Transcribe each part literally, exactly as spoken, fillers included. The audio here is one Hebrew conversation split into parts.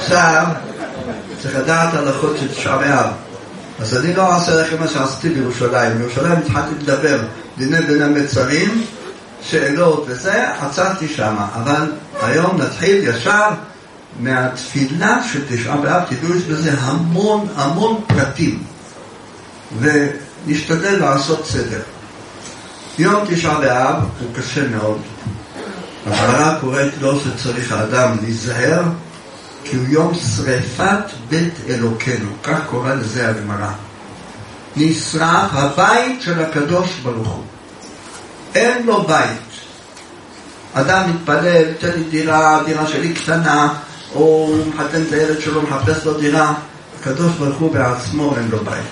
עכשיו, צריך לדעת הלכות של תשעה באב. אז אני לא אעשה לכם מה שעשיתי בירושלים. בירושלים התחלתי לדבר דיני בין המצרים, שאלות וזה, עצרתי שם. אבל היום נתחיל ישר מהתפילה של תשעה באב. תדעו יש בזה המון המון פרטים. ונשתדל לעשות סדר. יום תשעה באב הוא קשה מאוד. הגמרא קוראת לו שצריך האדם להיזהר, כי הוא יום שריפת בית אלוקינו, כך קורא לזה הגמרא. נשרף הבית של הקדוש ברוך הוא. אין לו בית. אדם מתפלל, תן לי דירה, דירה שלי קטנה, או מחתן את הילד שלו, מחפש לו דירה. הקדוש ברוך הוא בעצמו אין לו בית.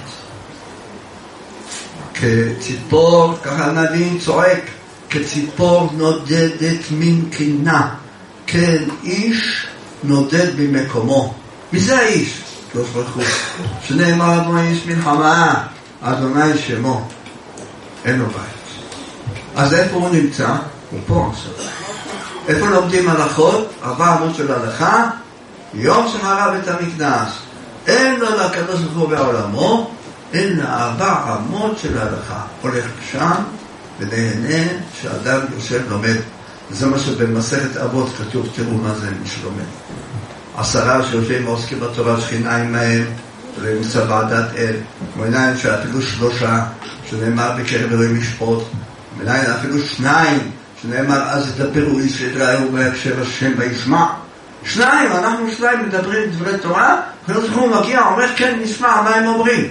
כציפור, ככה הנביא צועק, כציפור נודדת מן קינה, כן איש נודד במקומו. מי זה האיש? קדוש ברוך הוא. שנאמר אדוני איש מלחמה, אדוני שמו. אין לו בית. אז איפה הוא נמצא? הוא פה עכשיו. איפה לומדים הלכות? ארבע אמות של הלכה, יום שחרב את המקדש. אין לו לקדוש ברוך הוא בעולמו, אין ארבע אמות של ההלכה. הולך שם ונהנה שאדם יושב לומד. זה מה שבמסכת אבות כתוב, תראו מה זה מי שלומד. עשרה שיושבים ועוסקים בתורה שכינה עמהם, ונמצא ועדת אל, מנין שאפילו שלושה, שנאמר בקרב אלוהים משפוט, מנין אפילו שניים, שנאמר אז ידברו איש את רעהו בהקשר השם וישמע. שניים, אנחנו שניים מדברים דברי תורה, ולא זכור מגיע, אומר כן נשמע מה הם אומרים.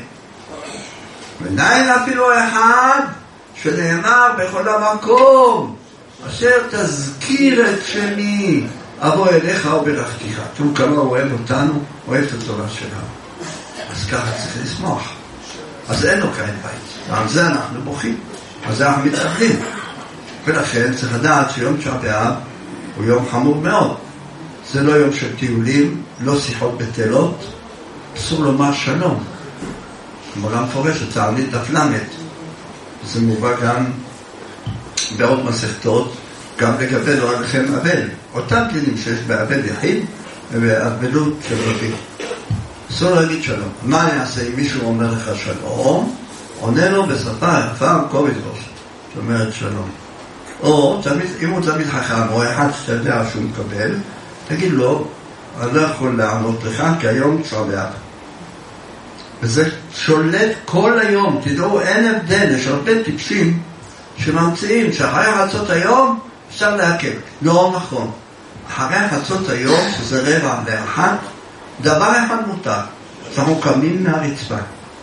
מנין אפילו אחד, שנאמר בכל המקום, אשר תזכיר את שמי, אבוא אליך וברכתיך. תראו כמה הוא אוהב אותנו, אוהב את התורה שלנו. אז ככה צריך לשמוח. אז אין לו כאן בית. ועל זה אנחנו בוכים. על זה אנחנו מתאבדים. ולכן צריך לדעת שיום תשעה באב הוא יום חמור מאוד. זה לא יום של טיולים, לא שיחות בטלות. אסור לומר שלום. כמובן מפורשת, תענית דף למד. זה מובא גם בעוד מסכתות, גם לגבי לא עליכם אבל. אותם דינים שיש באבל יחיד ובאבלות של רבים. אסור להגיד שלום. מה יעשה אם מישהו אומר לך שלום? עונה לו בשפה יפה כובד ראש. זאת אומרת שלום. או תמיד, אם הוא תמיד חכם או אחד שאתה יודע שהוא מקבל, תגיד לו, אני לא יכול לענות לך כי היום תשעה באב. וזה שולט כל היום. תדעו, אין הבדל. יש הרבה טיפשים שממציאים שאחרי חצות היום אפשר להקל. לא נכון. אחרי חצות היום, שזה רבע לאחת, דבר אחד מותר. אנחנו קמים מהרצפה.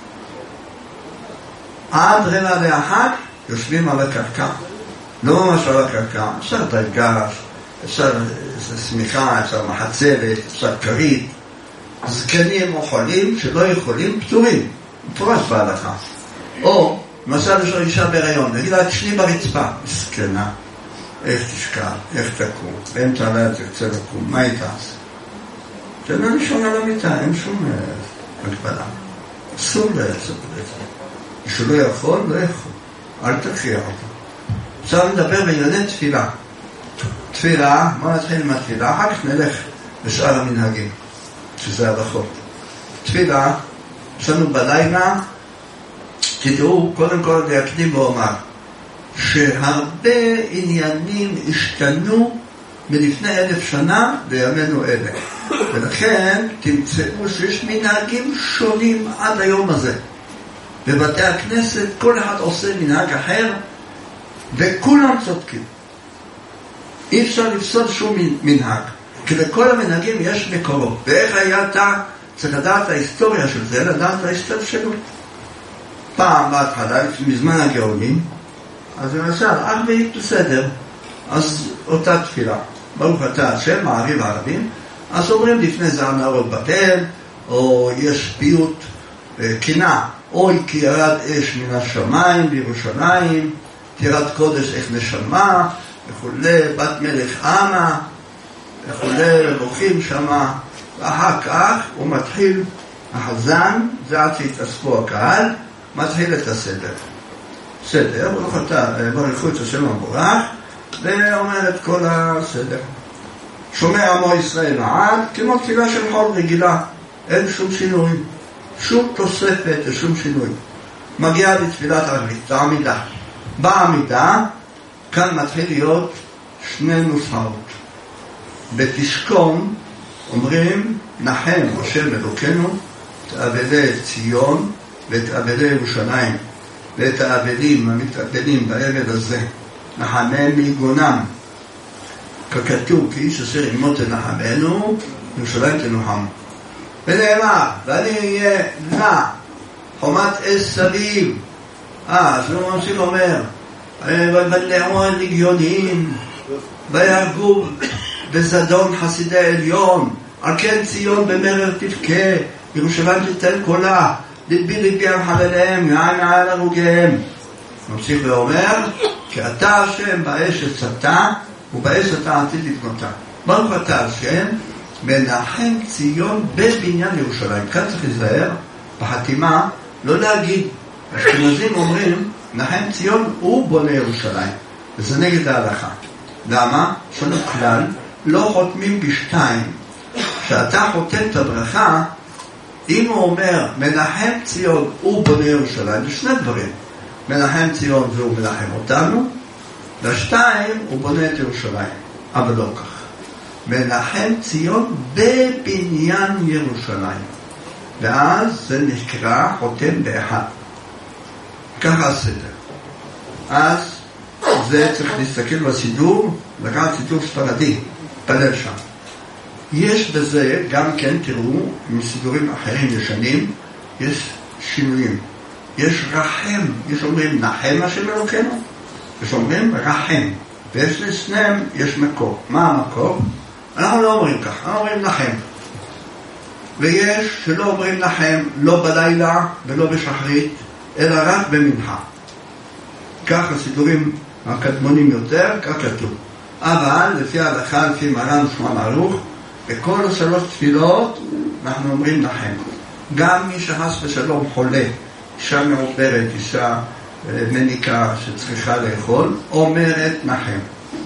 עד רבע לאחת יושבים על הקרקע. לא ממש על הקרקע. אפשר דרגש, אפשר סמיכה, אפשר מחצבת, אפשר קרית. זקנים או חולים שלא יכולים פטורים. מפורש בהלכה. או למשל יש לו אישה בהיריון, נגיד לה תשני ברצפה, מסכנה, איך תשכב, איך תקום, באמצע הלילה תרצה לקום, מה היא תעשה? תן לה לישון על המיטה, אין שום הגבלה. אסור לעשות את זה. מי שלא יכול, לא יכול. אל תכריח אותו. עכשיו נדבר בענייני תפילה. תפילה, בוא נתחיל עם התפילה, אחר כך נלך בשאר המנהגים, שזה הלכות. תפילה, יש לנו בלילה, תדעו, קודם כל להקדים ואומר, שהרבה עניינים השתנו מלפני אלף שנה בימינו אלה. ולכן תמצאו שיש מנהגים שונים עד היום הזה. בבתי הכנסת כל אחד עושה מנהג אחר, וכולם צודקים. אי אפשר לפסול שום מנהג, כי לכל המנהגים יש מקורות. ואיך היה אתה צריך לדעת ההיסטוריה של זה, לדעת ההשתלשלות. פעם בהתחלה, מזמן הגאונים, אז למשל, אך והיא בסדר, אז אותה תפילה, ברוך אתה השם, מעריב הערבים, אז אומרים לפני זה הנרות בבל, או יש פיוט קינה, אוי כי ירד אש מן השמיים בירושלים, תירת קודש איך נשמה, וכולי, בת מלך אמה, וכולי, בוכים שמה, ואחר כך הוא מתחיל החזן, זה עד שהתאספו הקהל, מתחיל את הסדר. סדר, ברוך אתה, ברכו את השם המבורך, ואומר את כל הסדר. שומע עמו ישראל עד, כמו תפילה של חול רגילה, אין שום שינוי, שום תוספת ושום שינוי. מגיע לתפילת ערבית, זה עמידה. בעמידה, כאן מתחיל להיות שני נוסחאות. בתשכון אומרים, נחם השם אלוקינו, תאבלי ציון ותאבלי ירושלים, ואת האבלים המתאבלים באבל הזה, נחמם מיגונם. ככתוב, כי איש אשר ימות תנחמנו, ירושלים תנוחם. ונאמר, ואני אהיה לה, חומת אש סביב. אה, שלמה המשיך אומר, ולעמו לגיונים, ויהרגו בזדון חסידי עליון, על כן ציון במרר תבכה, ירושלים תתן קולה, ליבי ליבי על חלליהם, יען על הרוגיהם. ממשיך ואומר, כי אתה השם באש הצתה, ובאש אתה עתיד לבנותה. ברוך אתה השם, מנחם ציון בבניין ירושלים. כאן צריך להיזהר, בחתימה, לא להגיד, אשכנזים אומרים, נחם ציון הוא בונה ירושלים. וזה נגד ההלכה. למה? יש לנו כלל, לא חותמים בשתיים. כשאתה חותם את הברכה, אם הוא אומר, מנחם ציון הוא בונה ירושלים, זה שני דברים. מנחם ציון והוא מנחם אותנו, לשתיים הוא בונה את ירושלים. אבל לא כך. מנחם ציון בבניין ירושלים. ואז זה נקרא חותם באחד. ככה הסדר. אז זה צריך להסתכל בסידור, לקחת סידור ספרדי, פלל שם. יש בזה, גם כן תראו, מסידורים אחרים ישנים, יש שינויים. יש רחם, יש אומרים נחם השם אלוקינו, יש אומרים רחם. ויש לסנם, יש מקור. מה המקור? אנחנו לא אומרים כך, אנחנו אומרים נחם. ויש שלא אומרים נחם, לא בלילה ולא בשחרית, אלא רק במנחה. כך הסידורים הקדמונים יותר, כך כתוב. אבל לפי ההלכה, לפי מרן שולחן ערוך, בכל השלוש תפילות אנחנו אומרים נחם. גם מי שחס ושלום חולה, אישה מעוברת, אישה מניקה שצריכה לאכול, אומרת נחם.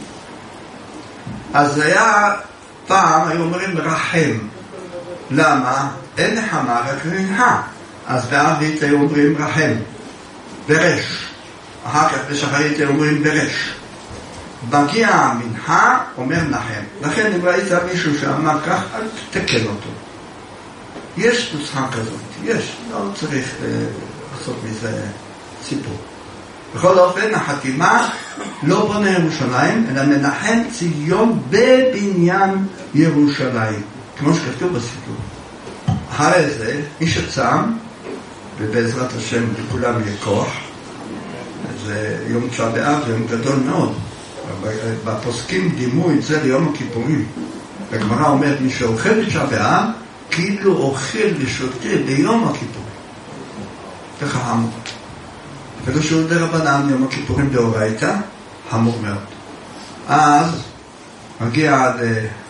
אז היה פעם, היו אומרים רחם. למה? אין נחמה, רק מנחה. אז בערבית היו אומרים רחם. ברש. אחר כך בשחרית היו אומרים ברש. מגיע המנחה, אומר נחם. לכן אם ראית מישהו שאמר כך, אל תתקן אותו. יש נוסחה כזאת, יש, לא צריך אה, לעשות מזה סיפור. בכל אופן, החתימה לא בונה ירושלים, אלא מנחם ציון בבניין ירושלים, כמו שכתוב בסיפור. אחרי זה, מי שצם, ובעזרת השם לכולם יהיה כוח, זה יום תשעה באב, זה יום גדול מאוד. בפוסקים דימו את זה ליום הכיפורים. הגמרא אומרת, מי שאוכל תשעה באב, כאילו אוכל ושותה ביום הכיפורים. ככה חמור. ולא שהוא דרבנן, יום הכיפורים דאורייתא, חמור מאוד. אז מגיע עד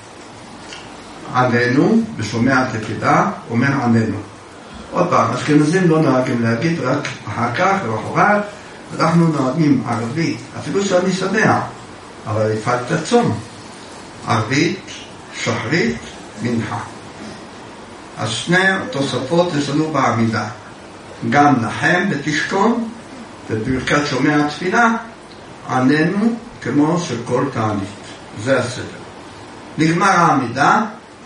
עננו, ושומע תפילה, אומר עננו. עוד פעם, אשכנזים לא נוהגים להגיד, רק אחר כך, למחרת, אנחנו נוהגים ערבית, אפילו שאני שמח, אבל הפעלת צום. ערבית, שחרית, מנחה. אז שני תוספות יש לנו בעמידה. גם נחם בתשכון, ובברכת שומע תפילה, עננו כמו של כל תענית. זה הסדר. נגמר העמידה,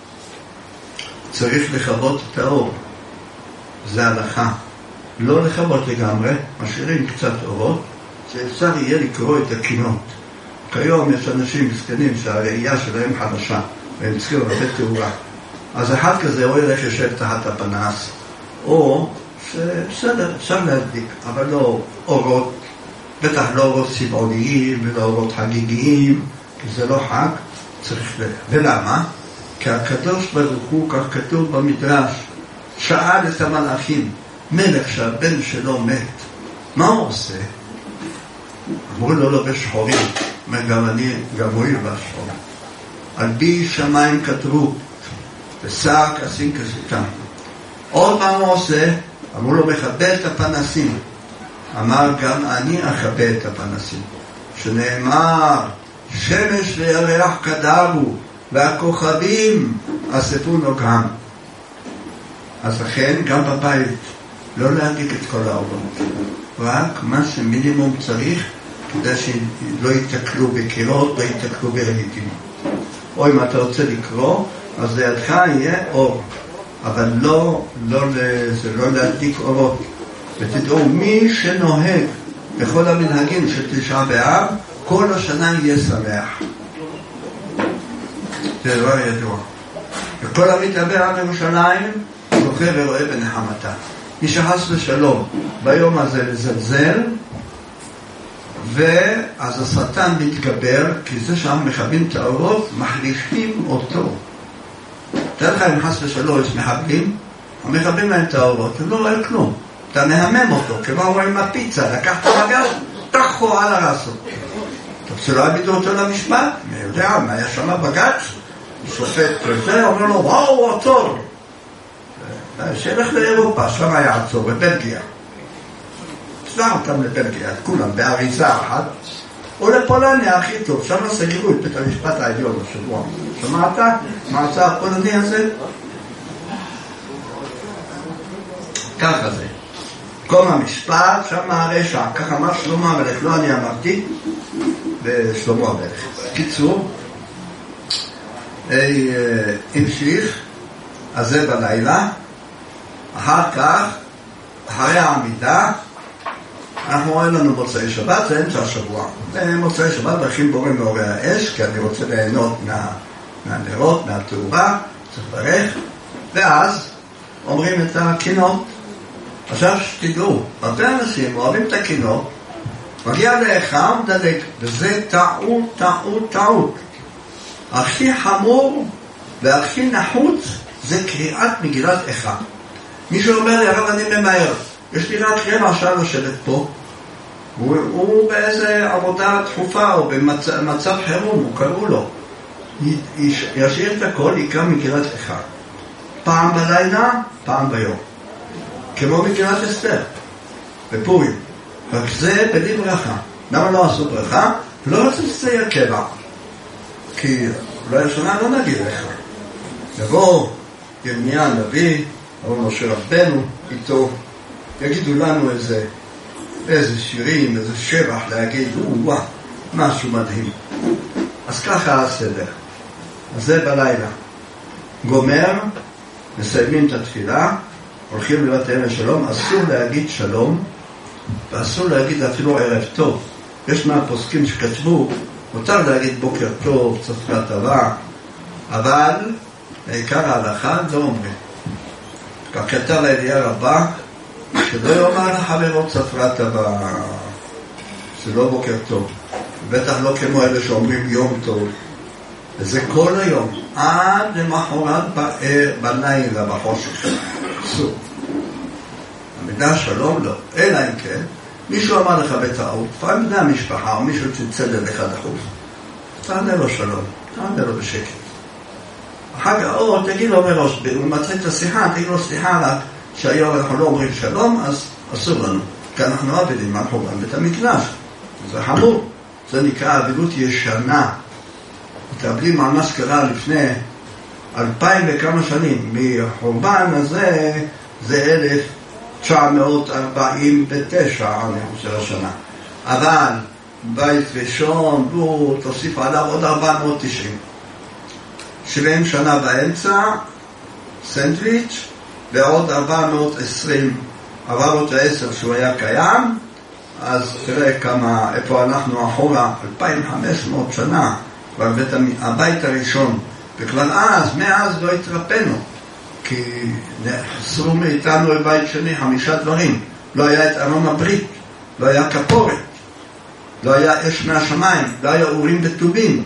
צריך לכבות את האור. זה הלכה. לא לכבות לגמרי, משאירים קצת אורות, שאפשר יהיה לקרוא את הקינות. כיום יש אנשים מסכנים שהראייה שלהם חדשה, והם צריכים לתת תאורה. אז אחד כזה או ילך יושב תחת הפנס, או בסדר, אפשר להדליק, אבל לא אורות, בטח לא אורות צבעוניים ולא אורות חגיגיים, כי זה לא חג, צריך ל... ולמה? כי הקדוש ברוך הוא, כך כתוב במדרש, שאל את המלאכים, מלך שהבן שלו מת, מה הוא עושה? אמרו לו לא בשחורים, גם אני, גם הוא ילבש שחורים. על בי שמיים כתרו, ושר כסים כסיתם. עוד מה הוא עושה? אמרו לו מכבה את הפנסים. אמר גם אני אכבה את הפנסים. שנאמר, שמש וירח קדרו, והכוכבים אספו נוגהם. אז לכן גם בבית לא להדליק את כל האורות, רק מה שמינימום צריך כדי שלא יתקלו בקירות, לא יתקלו ברהיטים. או אם אתה רוצה לקרוא, אז לידך יהיה אור, אבל לא, לא, זה לא להדליק אורות. ותדעו, מי שנוהג בכל המנהגים של תשעה באב, כל השנה יהיה שמח. זה דבר ידוע. וכל המתאבר על ירושלים זוכה ורואה בנחמתה. מי שחס ושלום ביום הזה לזלזל, ואז השטן מתגבר, כי זה שם מכבים את האורות, מחליפים אותו. תראה לך אם חס ושלום יש מחבלים, המכבים להם את האורות, הם לא רואה כלום. אתה מהמם אותו, כמו רואים הפיצה, לקחת מגש, תחו על הרסות. טוב, שלא יבידו אותו למשפט, מי יודע, מה היה שם בגץ? שופט וזה, אומר לו, וואו, עצור. שילך לאירופה, שם היה עצור, בבלגיה. שלח אותם לבלגיה, את כולם, באריזה אחת, או לפולניה הכי טוב, שם סגרו את בית המשפט העליון בשבוע. שמעת? מה עשה הפולני הזה? ככה זה. קום המשפט, שם הרשע, ככה אמר שלמה המלך, לא אני אמרתי, ושלמה המלך. קיצור, המשיך, אז זה בלילה, אחר כך, אחרי העמידה, אנחנו רואים לנו מוצאי שבת, זה אמצע השבוע. מוצאי שבת ברכים בורים מאורי האש, כי אני רוצה ליהנות מה, מהנרות, מהתאורה, צריך לברך, ואז אומרים את הקינות. עכשיו שתדעו, הרבה אנשים אוהבים את הקינות, מגיע לאחר דלק, וזה טעות, טעות, טעות. הכי חמור והכי נחוץ זה קריאת מגילת איכה. מישהו אומר לי, הרב, אני ממהר, יש לי רק רבע שעה לשבת פה, הוא, הוא באיזה עבודה דחופה או במצב חירום, הוא קראו לו, ישאיר את הכל, יקרא מגילת איכה. פעם בלילה, פעם ביום. כמו מגילת אסתר, בפורים. רק זה בלי ברכה. למה לא עשו ברכה? לא רוצה שזה יהיה קבע. כי אולי השנה לא נגיד לך. יבוא ירמיה הנביא, או משה רבנו, איתו, יגידו לנו איזה, איזה שירים, איזה שבח להגיד, וואו, משהו מדהים. אז ככה הסדר. אז זה בלילה. גומר, מסיימים את התפילה, הולכים לבתיהם לשלום, אסור להגיד שלום, ואסור להגיד אפילו ערב טוב. יש מהפוסקים שכתבו, מותר להגיד בוקר טוב, צפרה טובה, אבל בעיקר ההלכה לא אומרים. כך כתב הידיעה רבה, שלא יאמר לחברו צפרה טובה, זה לא בוקר טוב. בטח לא כמו אלה שאומרים יום טוב. וזה כל היום, עד למחרת בלילה, בחושך. אסור. המידה שלום לא, אלא אם כן, מישהו אמר לך בטעות, פעם בני המשפחה או מישהו צלצל אליך דחוף, תענה לו שלום, תענה לו בשקט. אחר כך, או תגיד לו מראש, הוא מצא את השיחה, תגיד לו סליחה רק שהיום אנחנו לא אומרים שלום, אז אסור לנו, כי אנחנו עבדים, אנחנו גם בית המקדש. זה חמור, זה נקרא עבדות ישנה. מתאבלים על מה שקרה לפני אלפיים וכמה שנים, מחורבן הזה, זה אלף תשע מאות ארבעים ותשע, אני חושב השנה. אבל בית ראשון, הוא תוסיף עליו עוד ארבע מאות תשעים. שבעים שנה באמצע, סנדוויץ', ועוד ארבע מאות עשרים, ארבע מאות ועשר שהוא היה קיים, אז תראה כמה, איפה אנחנו אחורה, אלפיים וחמש מאות שנה, בבית הבית הראשון, וכבר אז, מאז לא התרפנו, כי נחסרו מאיתנו לבית שני חמישה דברים. לא היה את ארון הברית, לא היה כפורת, לא היה אש מהשמיים, לא היה אורים וטובים.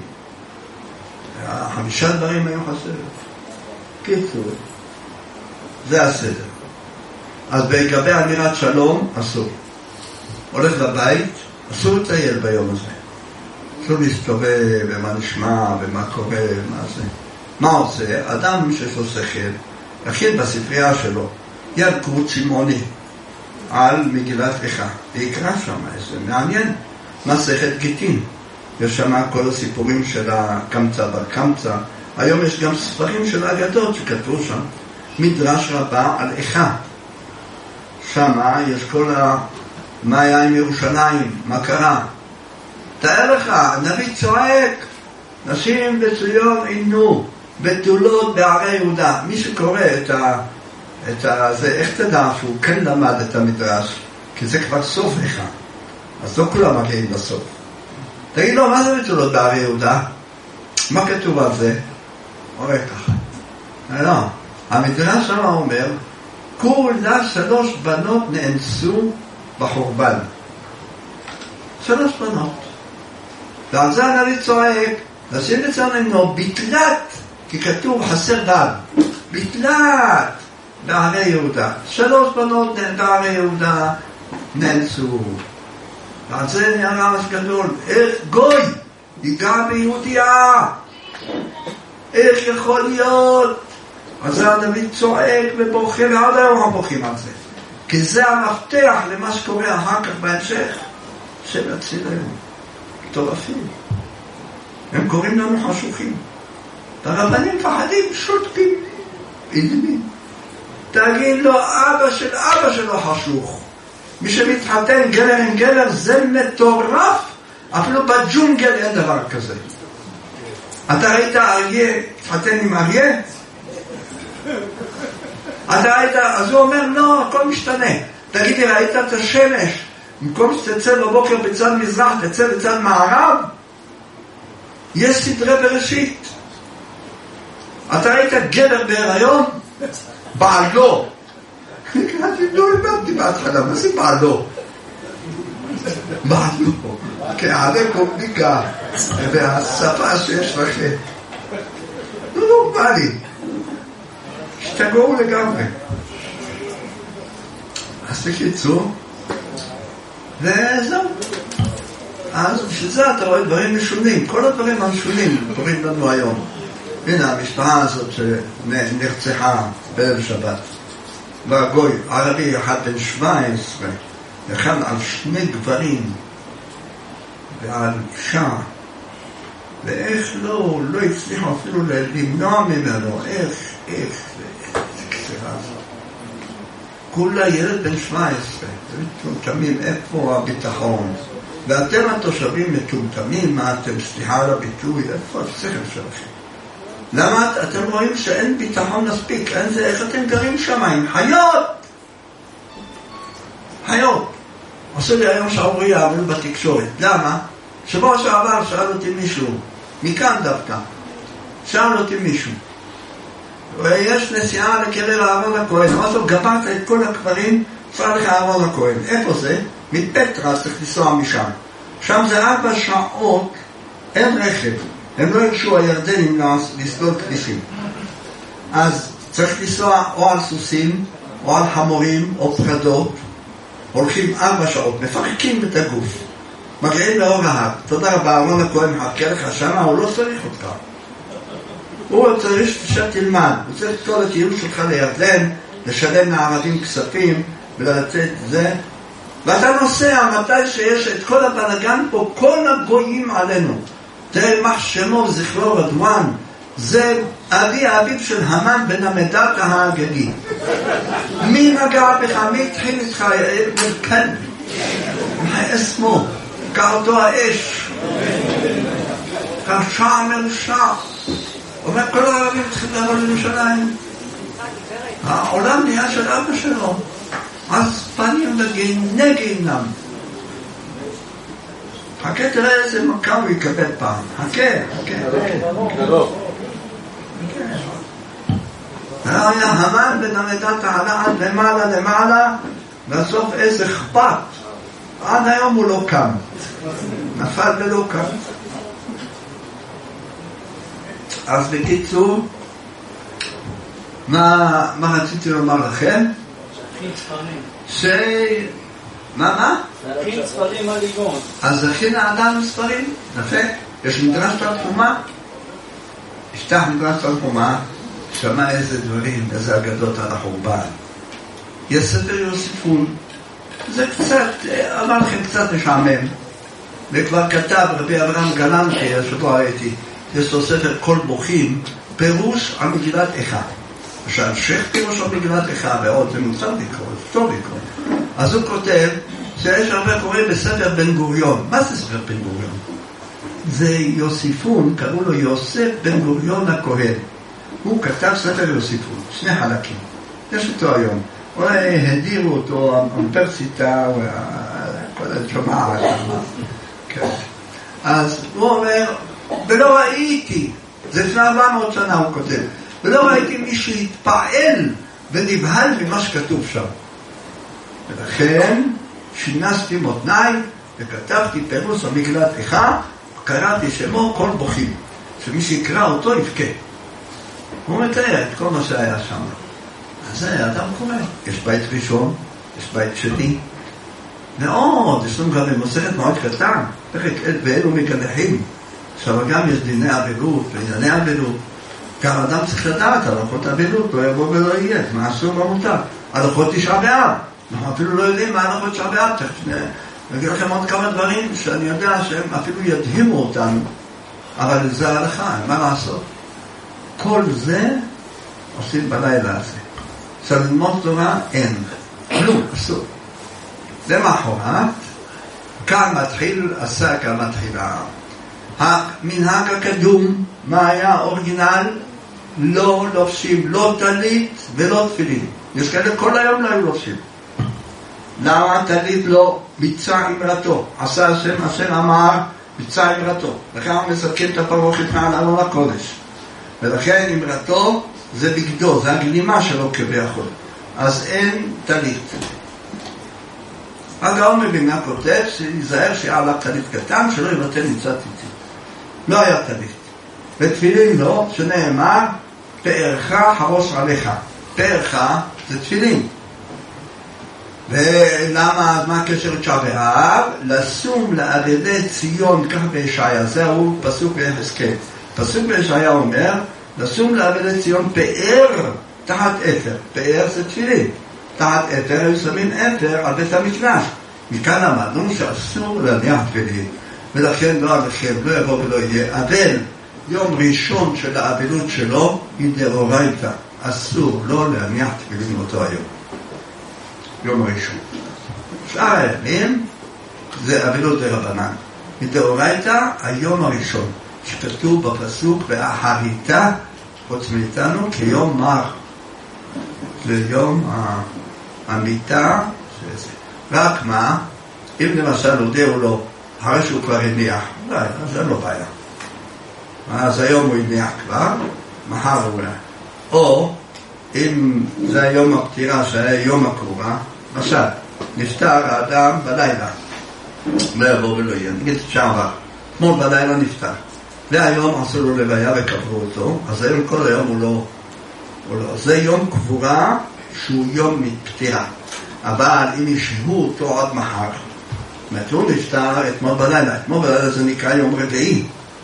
חמישה דברים היו חסרים. קיצור, זה הסדר. אז לגבי אמירת שלום, אסור. הולך לבית, אסור לטייל ביום הזה. אסור להסתובב, ומה נשמע, ומה קורה, ומה זה. מה עושה? אדם שיש לו שכל, יכין בספרייה שלו, ילקוט שמעוני, על מגילת איכה, ויקרא שם, זה מעניין. מסכת גיטין, יש שם כל הסיפורים של הקמצא בר קמצא, היום יש גם ספרים של אגדות שכתבו שם, מדרש רבה על איכה. שמה יש כל ה... מה היה עם ירושלים, מה קרה. תאר לך, הנביא צועק, נשים בציון עינו, בתולות בערי יהודה. מי שקורא את ה... את ה... זה, איך תדע שהוא כן למד את המדרש? כי זה כבר סוף איכה. אז לא כולם מגיעים לסוף. תגיד לו, מה זה בתולות בערי יהודה? מה כתוב על זה? אומר ככה. לא, המדרש שם אומר, כולה שלוש בנות נאנסו בחורבן. שלוש בנות. ועל זה הנביא צועק, נשים בציון עינו, ביטלת, כי כתוב חסר דל, ביטלת בערי יהודה. שלוש בנות בערי יהודה נאנסו. ועל זה נהיה רמש גדול, איך גוי ייגע ביהודיה? איך יכול להיות? אז זה הנביא צועק ובוכה, ועד היום הם בוכים על זה. כי זה המפתח למה שקורה אחר כך בהמשך, של הצילם. מטורפים. הם קוראים לנו חשוכים. הרבנים מפחדים, שותקים. אילמים. תגיד לו, אבא של אבא שלו חשוך. מי שמתחתן גלר עם גלר זה מטורף. אפילו בג'ונגל אין דבר כזה. אתה ראית אריה, התחתן עם אריה? אתה ראית, אז הוא אומר, לא, הכל משתנה. תגידי, ראית את השמש? במקום שתצא בבוקר בצד מזרח, תצא בצד מערב? יש סדרי בראשית. אתה ראית גבר בהיריון? בעלו. אני לא הבנתי בהתחלה, מה זה בעלו? בעלו. כעדי קומניקה, והשפה שיש לכם. לא נורמלי. השתגעו לגמרי. אז בקיצור, וזהו. אז בשביל אתה רואה דברים משונים. כל הדברים המשונים קוראים לנו היום. הנה המשפחה הזאת שנרצחה בערב שבת. והגוי, ערבי אחד בן שבע עשרה, אחד על שני גברים ועל אישה, ואיך לא, לא הצליחו אפילו למנוע ממנו, איך, איך, איזה קצירה הזאת. כולה ילד בן שבע עשרה, מטומטמים, איפה הביטחון? ואתם התושבים מטומטמים, מה אתם, סליחה על הביטוי, איפה השכל שלכם? למה אתם רואים שאין ביטחון מספיק? אין זה, איך אתם גרים שם עם חיות? חיות. עושה לי היום שעוריה, אבל בתקשורת. למה? שבוע שעבר שאל אותי מישהו, מכאן דווקא, שאל אותי מישהו, ויש נסיעה לקרר אהרון הכהן, אמרת לו, גברת את כל הקברים, צריך לך אהרון הכהן. איפה זה? מפטרה, צריך לנסוע משם. שם זה ארבע שעות, אין רכב. הם לא הרשו הירדנים לסלול כבישים. אז צריך לנסוע או על סוסים, או על חמורים, או פרדות. הולכים ארבע שעות, מפרקים את הגוף. מגיעים לאור ההר. תודה רבה, אהרון הכהן מחכה לך שמה, הוא לא צריך אותך. הוא צריך שתלמד. הוא צריך את כל הטיול שלך לירדן, לשלם לערבים כספים, ולצאת זה. ואתה נוסע מתי שיש את כל הבלגן פה, כל הגויים עלינו. תראה מה שמו זכרו רדואן, זה אבי האביב של המן בן המדת האגדי. מי נגע בך? מי התחיל איתך? כן. מה אסמו? קרתו האש. קרשע מרשע. אומר כל הערבים צריכים לעבור לירושלים. העולם נהיה של אבא שלו. אז פנים לגיהנם גיהנם. חכה, תראה איזה מכה הוא יקבל פעם. חכה, חכה. היה המן בן המדת העלה עד למעלה למעלה, בסוף איזה אכפת. עד היום הוא לא קם. נפל ולא קם. אז בקיצור, מה, מה רציתי לומר לכם? ש... מה, מה? להכין ספרים על ליגון. אז להכין האדם ספרים, יפה. יש מדרש תנחומה. יפתח מדרש תנחומה, שמע איזה דברים, איזה אגדות על החורבן. יש ספר יוסיפון. זה קצת, אמר לכם קצת משעמם. וכבר כתב רבי אברהם גלנטי, השבוע הייתי, יש לו ספר כל בוכים, פירוש על מגילת איכה. עכשיו, שייך פירוש על מגילת איכה, ועוד זה מוצא לקרוא, זה טוב לקרוא. אז הוא כותב שיש הרבה קוראים בספר בן גוריון. מה זה ספר בן גוריון? זה יוסיפון, קראו לו יוסף בן גוריון הכהן. הוא כתב ספר יוסיפון, שני חלקים. יש אותו היום. אולי הדירו אותו, האוניברסיטה, כל הג'מעה, כן. אז הוא אומר, ולא ראיתי, זה לפני ארבע מאות שנה הוא כותב, ולא ראיתי מי שהתפעל ונבהל ממה שכתוב שם. ולכן שינסתי מותניי וכתבתי פירוש המגילת איכה, קראתי שמו כל בוכים, שמי שיקרא אותו יבכה. הוא מתאר את כל מה שהיה שם. אז זה אדם קורא. יש בית ראשון, יש בית שני. מאוד, יש לנו גם במסכת מאוד קטן, פרק ואלו מקדחים. עכשיו גם יש דיני אבלות וענייני אבלות. גם אדם צריך לדעת, הלכות אבלות, לא יבוא ולא יהיה, מה אסור מה מותר. הלכות תשעה באב. אנחנו אפילו לא יודעים מה הלכות תשעה באב. תכף נגיד לכם עוד כמה דברים שאני יודע שהם אפילו ידהימו אותנו, אבל זה ההלכה, מה לעשות? כל זה עושים בלילה הזה. עכשיו ללמוד תורה אין, כלום, אסור. למחרת, כאן מתחיל עשה כאן מתחילה. המנהג הקדום, מה היה אורגינל? לא לובשים, לא טלית ולא תפילין. יש כאלה כל היום לא היו לובשים. למה טלית לא? ביצע אמרתו. עשה השם, השם אמר, ביצע אמרתו. לכן הוא מסכם את הפרוכת מעל ארון הקודש. ולכן אמרתו זה בגדו, זה הגלימה שלו כביכול. אז אין טלית. הגאון מבינה כותב שיזהר שהיה לה טלית קטן שלא יבטל נמצא ציצית. לא היה טלית. ותפילין לא, שנאמר פארך חרוש עליך. פארך זה תפילין. ולמה, מה הקשר לתשעה באב? לשום לאבדי ציון, כך בישעיה, זהו פסוק ביחזקאל. פסוק בישעיה אומר, לשום לאבדי ציון פאר תחת אפר. פאר זה תפילין. תחת אפר, הם שמים אפר על בית המקדש. מכאן למדנו שאסור להניח תפילין. ולכן לא עליכם, לא יבוא ולא יהיה. אבל יום ראשון של האבלות שלו היא דאורייתא. אסור לא להניח תפילין אותו היום. יום הראשון. שאר הימים זה אבלות דרבנן. מדאורייתא היום הראשון, שכתוב בפסוק ואחרית חוץ מאיתנו כיום מר. זה יום המיטה. רק מה, אם למשל הודיעו לו אחרי שהוא כבר הניח, לא, זה לא בעיה. אז היום הוא הניח כבר, מחר הוא הניח. או אם זה היום הפטירה שהיה יום הקרובה, למשל, נפטר האדם בלילה, לא יבוא ולא יהיה, נגיד שעבר, אתמול בלילה נפטר, והיום עשו לו לוויה וקברו אותו, אז היום כל היום הוא לא, הוא לא. זה יום קבורה שהוא יום מפטירה, אבל אם ישבו אותו עד מחר, הוא נפטר אתמול בלילה, אתמול בלילה זה נקרא יום רביעי,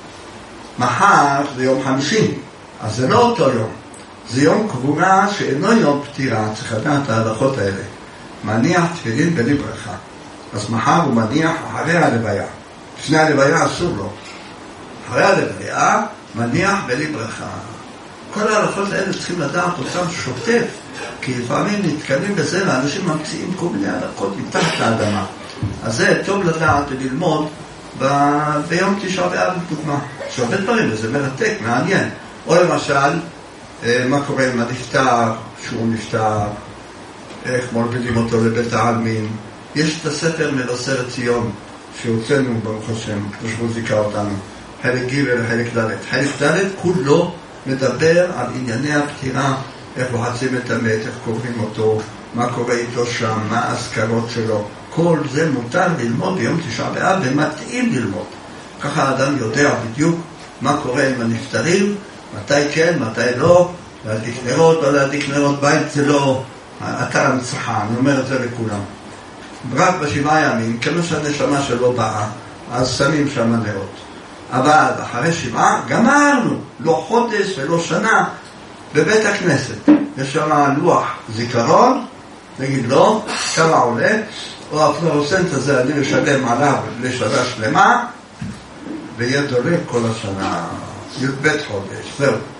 מחר זה יום חמישי, אז זה לא אותו יום. זה יום קבורה שאינו יום פטירה, צריך לדעת את ההלכות האלה. מניח תפילין בלי ברכה. אז מחר הוא מניח אחרי הלוויה. לפני הלוויה אסור לו. אחרי הלוויה מניח בלי ברכה. כל ההלכות האלה צריכים לדעת אותם שוטף, כי לפעמים נתקלים בזה ואנשים ממציאים כל מיני הלכות מתחת לאדמה. אז זה טוב לדעת וללמוד ב- ביום תשעה באב לדוגמה. שהרבה דברים, וזה מרתק, מעניין. או למשל, מה קורה עם הנפטר, שהוא נפטר, איך מולבידים אותו לבית העלמין. יש את הספר מבשרת ציון שהוצאנו ברוך השם, קדוש זיכה אותנו, חלק ג' וחלק ד'. חלק ד' כולו מדבר על ענייני הפטירה, איך לוחצים את המת, איך קוראים אותו, מה קורה איתו שם, מה ההזכרות שלו. כל זה מותר ללמוד ביום תשעה באב ומתאים ללמוד. ככה האדם יודע בדיוק מה קורה עם הנפטרים, מתי כן, מתי לא, להדליק נרות או להדליק נרות בית, זה לא אתר הנצחה, אני אומר את זה לכולם. רק בשבעה ימים, כמו שהנשמה שלו באה, אז שמים שם נרות. אבל אחרי שבעה, גמרנו, לא חודש ולא שנה, בבית הכנסת. יש שם לוח זיכרון, נגיד לו, כמה עולה, או הפלורסנט הזה אני משלם עליו לשנה שלמה, ויהיה דולק כל השנה, י"ב חודש, זהו.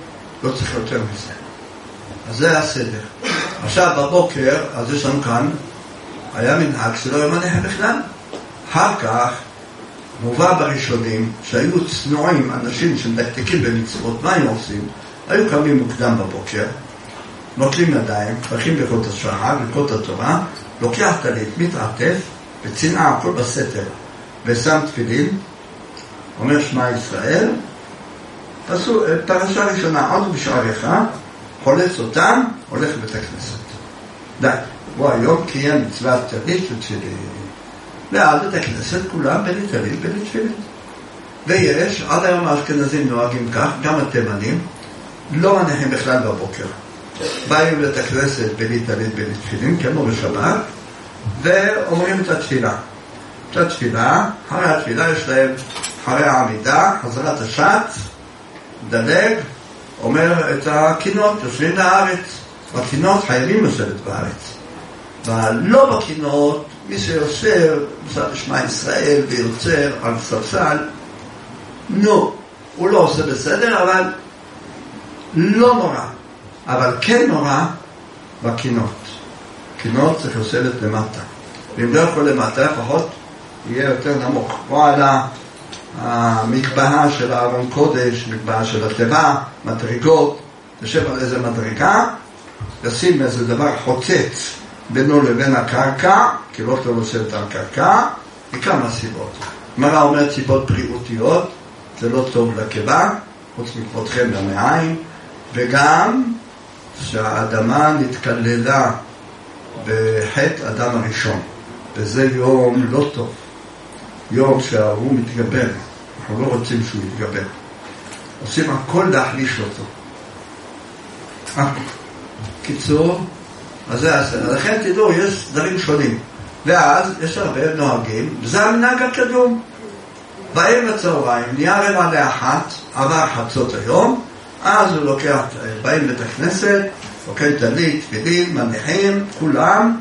לא צריך יותר מזה. אז זה הסדר. עכשיו בבוקר, אז יש לנו כאן, היה מנהג שלא היה מניחים בכלל. אחר כך, מובא בראשונים, שהיו צנועים, אנשים שמדקדקים במצוות, מה הם עושים? היו קמים מוקדם בבוקר, נוטלים ידיים, פרחים ברכות השחר, ברכות התורה, לוקח טלית, מתעטף, וצנעה, הכל בסתר, ושם תפילין, אומר שמע ישראל, פסו, פרשה ראשונה, עוד בשעריך, חולץ אותם, הולך לבית הכנסת. די, הוא היום קיים מצוות טלית ותפילין. ואז בית הכנסת כולם בין טלית בין תפילין. ויש, עד היום האשכנזים נוהגים כך, גם התימנים, לא מניחים בכלל בבוקר. באים לבית הכנסת בין טלית בין תפילין, כמו בשבת, ואומרים את התפילה. את התפילה, אחרי התפילה יש להם, אחרי העמידה, חזרת השעת, דלג, אומר את הקינות, יושבים לארץ. בקינות חייבים לשבת בארץ. ולא בקינות, מי שיושב, מוסד לשמע ישראל, ויוצר על ספסל, נו, הוא לא עושה בסדר, אבל לא נורא. אבל כן נורא בקינות. קינות צריך לשבת למטה. ואם לא יכול למטה, לפחות יהיה יותר נמוך. כמו על המקבעה של הארון קודש, מקבעה של התיבה, מדרגות, יושב על איזה מדרגה, לשים איזה דבר חוצץ בינו לבין הקרקע, כי לא טוב לשבת על קרקע, מכמה סיבות. מראה אומרת סיבות בריאותיות, זה לא טוב לקיבה, חוץ מכבודכם במעיים, וגם שהאדמה נתקללה בחטא אדם הראשון, וזה יום לא טוב, יום שההוא מתגבר, אנחנו לא רוצים שהוא יתגבר, עושים הכל להחליש אותו. קיצור, אז זה הסדר. לכן תדעו, יש דברים שונים. ואז יש הרבה נוהגים, וזה המנהג הקדום. באים לצהריים, נהיה רבע לאחת, עבר חצות היום, אז הוא לוקח, באים בית הכנסת, לוקח טלית, תפילין, מניחים, כולם,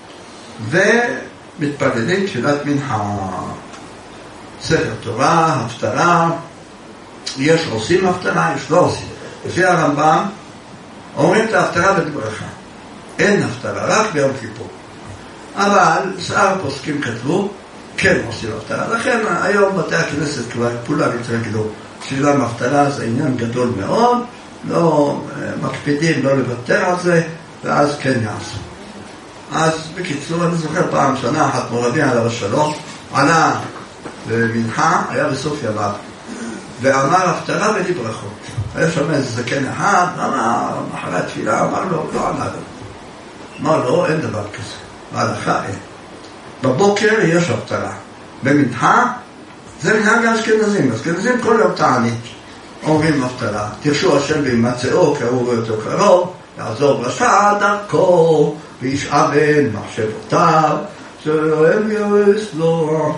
ומתפללים תפילת מנחה. ספר תורה, הפטרה, יש עושים הפטרה, יש לא עושים. לפי הרמב"ם, אומרים את ההפטרה בברכה. אין הפטרה, רק ביום כיפור. אבל שאר הפוסקים כתבו, כן עושים הפטרה. לכן היום בתי הכנסת כבר כולם התרגלו. בשבילם הפטרה זה עניין גדול מאוד, לא מקפידים לא לוותר על זה, ואז כן יעשו. אז בקיצור, אני זוכר פעם שנה אחת מורבי עליו השלום, עלה במנחה, היה בסוף ימיו, ואמר הפטרה בלי ברכות. היה שם איזה זקן אחד, אמר, אחרי התפילה, אמר לו, לא ענה לו. אמר לו, אין דבר כזה. ההלכה אין. בבוקר יש הפטרה. במנחה, זה מנהג האשכנזים. האשכנזים כל יום תענית. אומרים הפטרה. תרשו השם בהימצאו, קרוב אותו קרוב, יעזור רשע דרכו, וישאבן מחשבותיו, שלהם ירס לו,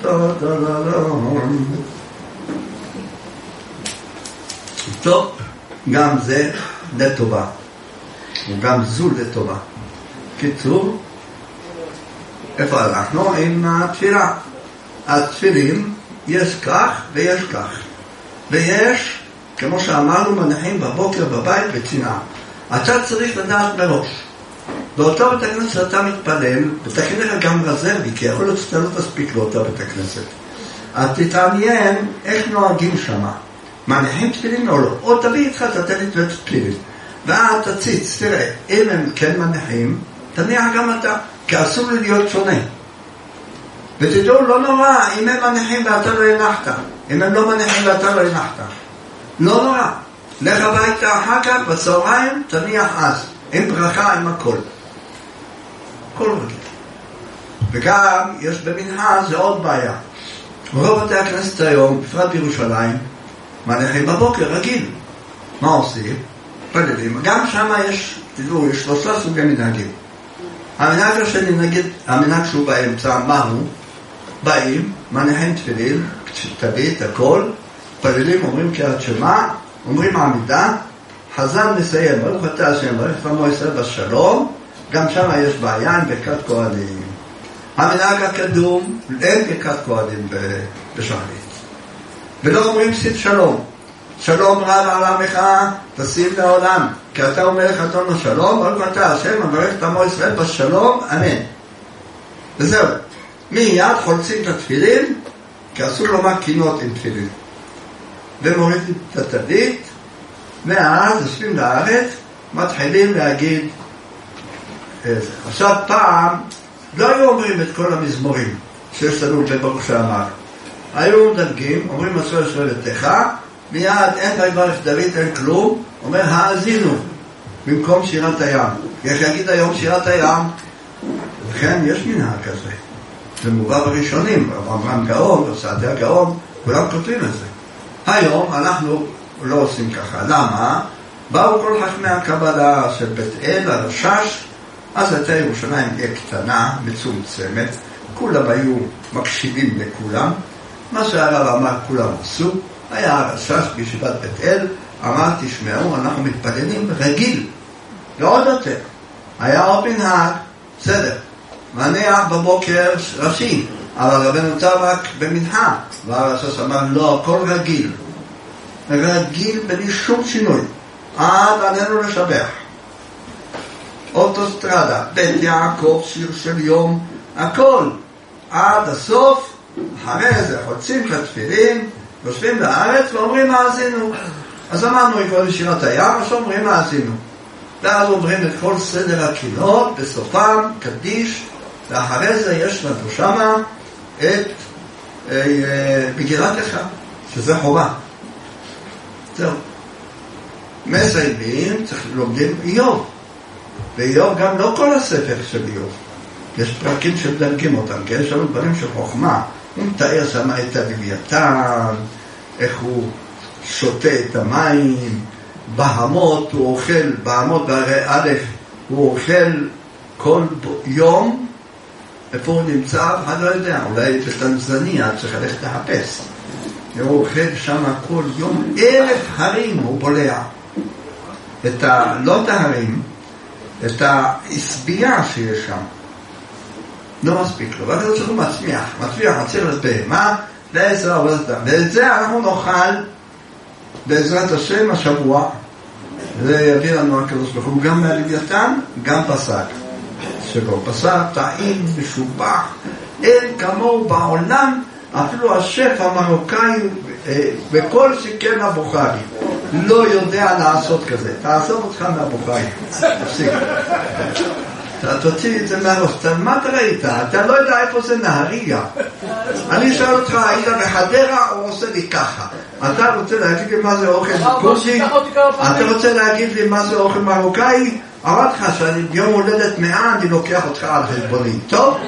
טוב, גם זה לטובה. וגם זו לטובה. קיצור, איפה אנחנו? עם התפילה. התפילין יש כך ויש כך. ויש, כמו שאמרנו, מניחים בבוקר בבית בצנעה. אתה צריך לדעת מראש. באותו בית הכנסת שאתה מתפלל, ותכין לך גם רזרבי, כי יכול להיות שאתה לא תספיק לאותו בית הכנסת. אז תתעניין איך נוהגים שמה. מניחים תפילין או לא. או תביא איתך את הטלית ואת תפילין. ואז תציץ, תראה, אם הם כן מניחים, תניח גם אתה, כי אסור לי להיות שונה. ותדעו, לא נורא, אם הם מניחים ואתה לא הנחת. אם הם לא מניחים ואתה לא הנחת. לא נורא. לך הביתה אחר כך, בצהריים, תניח אז. עם ברכה, עם הכל. הכל רגיל. וגם, יש במנחה, זה עוד בעיה. רוב בתי הכנסת היום, בפרט בירושלים, מניחים בבוקר, רגיל. מה עושים? פללים. גם שם יש, תדעו, יש שלושה סוגי מנהגים. המנהג השני, נגיד, המנהג שהוא באמצע, מה הוא? באים, מניחים תפילין, תבית, הכל, פללים, אומרים קריאת שמע, אומרים עמידה, חזן מסיים, ברוך אתה השם, ברוך עמו ישראל בשלום, גם שם יש בעיה עם ברכת כהנים. המנהג הקדום, אין ברכת כהנים בשערית. ולא אומרים סיד שלום. שלום רב על עמך, תשים לעולם, כי אתה אומר לך אתון השלום, ברוך אתה השם, מברך את עמו ישראל בשלום, אמן. וזהו, מיד חולצים את התפילין, כי אסור לומר קינות עם תפילין. ומורידים את הטלית, ואז יושבים לארץ, מתחילים להגיד איזה. עכשיו פעם, לא היו אומרים את כל המזמורים שיש לנו בברוך שאמר. היו מדלגים, אומרים עשו עשרה לתך, מיד אין ביברך דוד, אין כלום, אומר האזינו, במקום שירת הים. יש להגיד היום שירת הים, וכן יש מנהג כזה. זה מובא בראשונים, אברהם גאון, סעדיה גאון, כולם כותבים את זה. היום אנחנו לא עושים ככה. למה? באו כל חכמי הקבלה של בית אל, הרשש, אז הייתה ירושלים תהיה קטנה, מצומצמת, כולם היו מקשיבים לכולם, מה שהרב אמר כולם עשו, היה הרשש בישיבת בית אל, אמר תשמעו, אנחנו מתפללים רגיל, ועוד יותר, היה עוד מנהג, בסדר, מניח בבוקר ראשי, אבל רבנו טבק במנהג, והרשש אמר לא, הכל רגיל, רגיל בלי שום שינוי, עד עלינו לשבח. אוטוסטרדה, בית יעקב, שיר של יום, הכל, עד הסוף, אחרי זה חוצים את התפילין, יושבים בארץ ואומרים מה עשינו. אז אמרנו יקרוא לשירת הים, אז אומרים מה עשינו. ואז אומרים את כל סדר הקינות, בסופם, קדיש, ואחרי זה יש לנו שמה את מגילת איכה, שזה חובה. זהו. מסיימים, צריך לומדים איוב. ואיוב גם לא כל הספר של איוב. יש פרקים שמדלגים אותם, כי יש לנו דברים של חוכמה. הוא מתאר שמה את הלוויתן, איך הוא שותה את המים, בהמות הוא אוכל, בהמות בהרי א', הוא אוכל כל יום, איפה הוא נמצא, אני לא יודע, אולי בטנזניה צריך ללכת לחפש. הוא אוכל שם כל יום, אלף הרים הוא בולע. את ה... לא את ההרים, את העשבייה שיש שם. לא מספיק לו, ואתה צריך מצמיח, מצמיח, מצמיח לבהמה, לעזרה ולזדם. ואת זה אנחנו נאכל בעזרת השם השבוע. זה יביא לנו הקדוש ברוך הוא גם מהלוויתן, גם בשר שלו. בשר טעים, משובח, אין כמוהו בעולם, אפילו השף המרוקאי בכל שכן הבוכרי לא יודע לעשות כזה. תעזוב אותך מהבוכרי, תפסיק. אתה תוציא את זה מהראש. מה אתה ראית? אתה לא יודע איפה זה נהריה. אני שואל אותך, היית בחדרה או עושה לי ככה? אתה רוצה להגיד לי מה זה אוכל קורסי? אתה רוצה להגיד לי מה זה אוכל מרוקאי? אמרתי לך שאני ביום הולדת מאה אני לוקח אותך על חשבוני. טוב?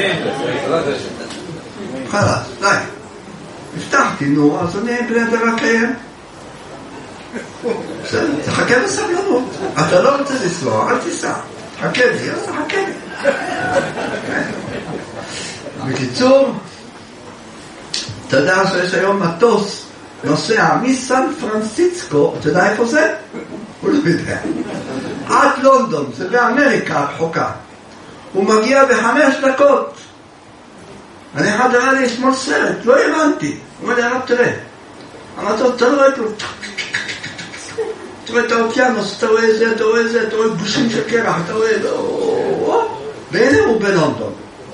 חלאס, די. הבטחתי, נו, אז אני בני אדם הקיים. תחכה בסבלנות. אתה לא רוצה לנסוע, אל תיסע. חכה לי, אז חכה לי. בקיצור, אתה יודע שיש היום מטוס נוסע מסן פרנסיסקו, אתה יודע איפה זה? הוא לא יודע. עד לונדון, זה באמריקה הרחוקה. הוא מגיע בחמש דקות. אני אחד הראה לי שמאל סרט, לא הבנתי. הוא אומר לי, הרב תראה, המטוס, אתה לא רואה כלום. אתה רואה את האוקיינוס, אתה רואה זה, אתה רואה זה, אתה רואה גושים של קרח, אתה רואה... והנה הוא בלונדון.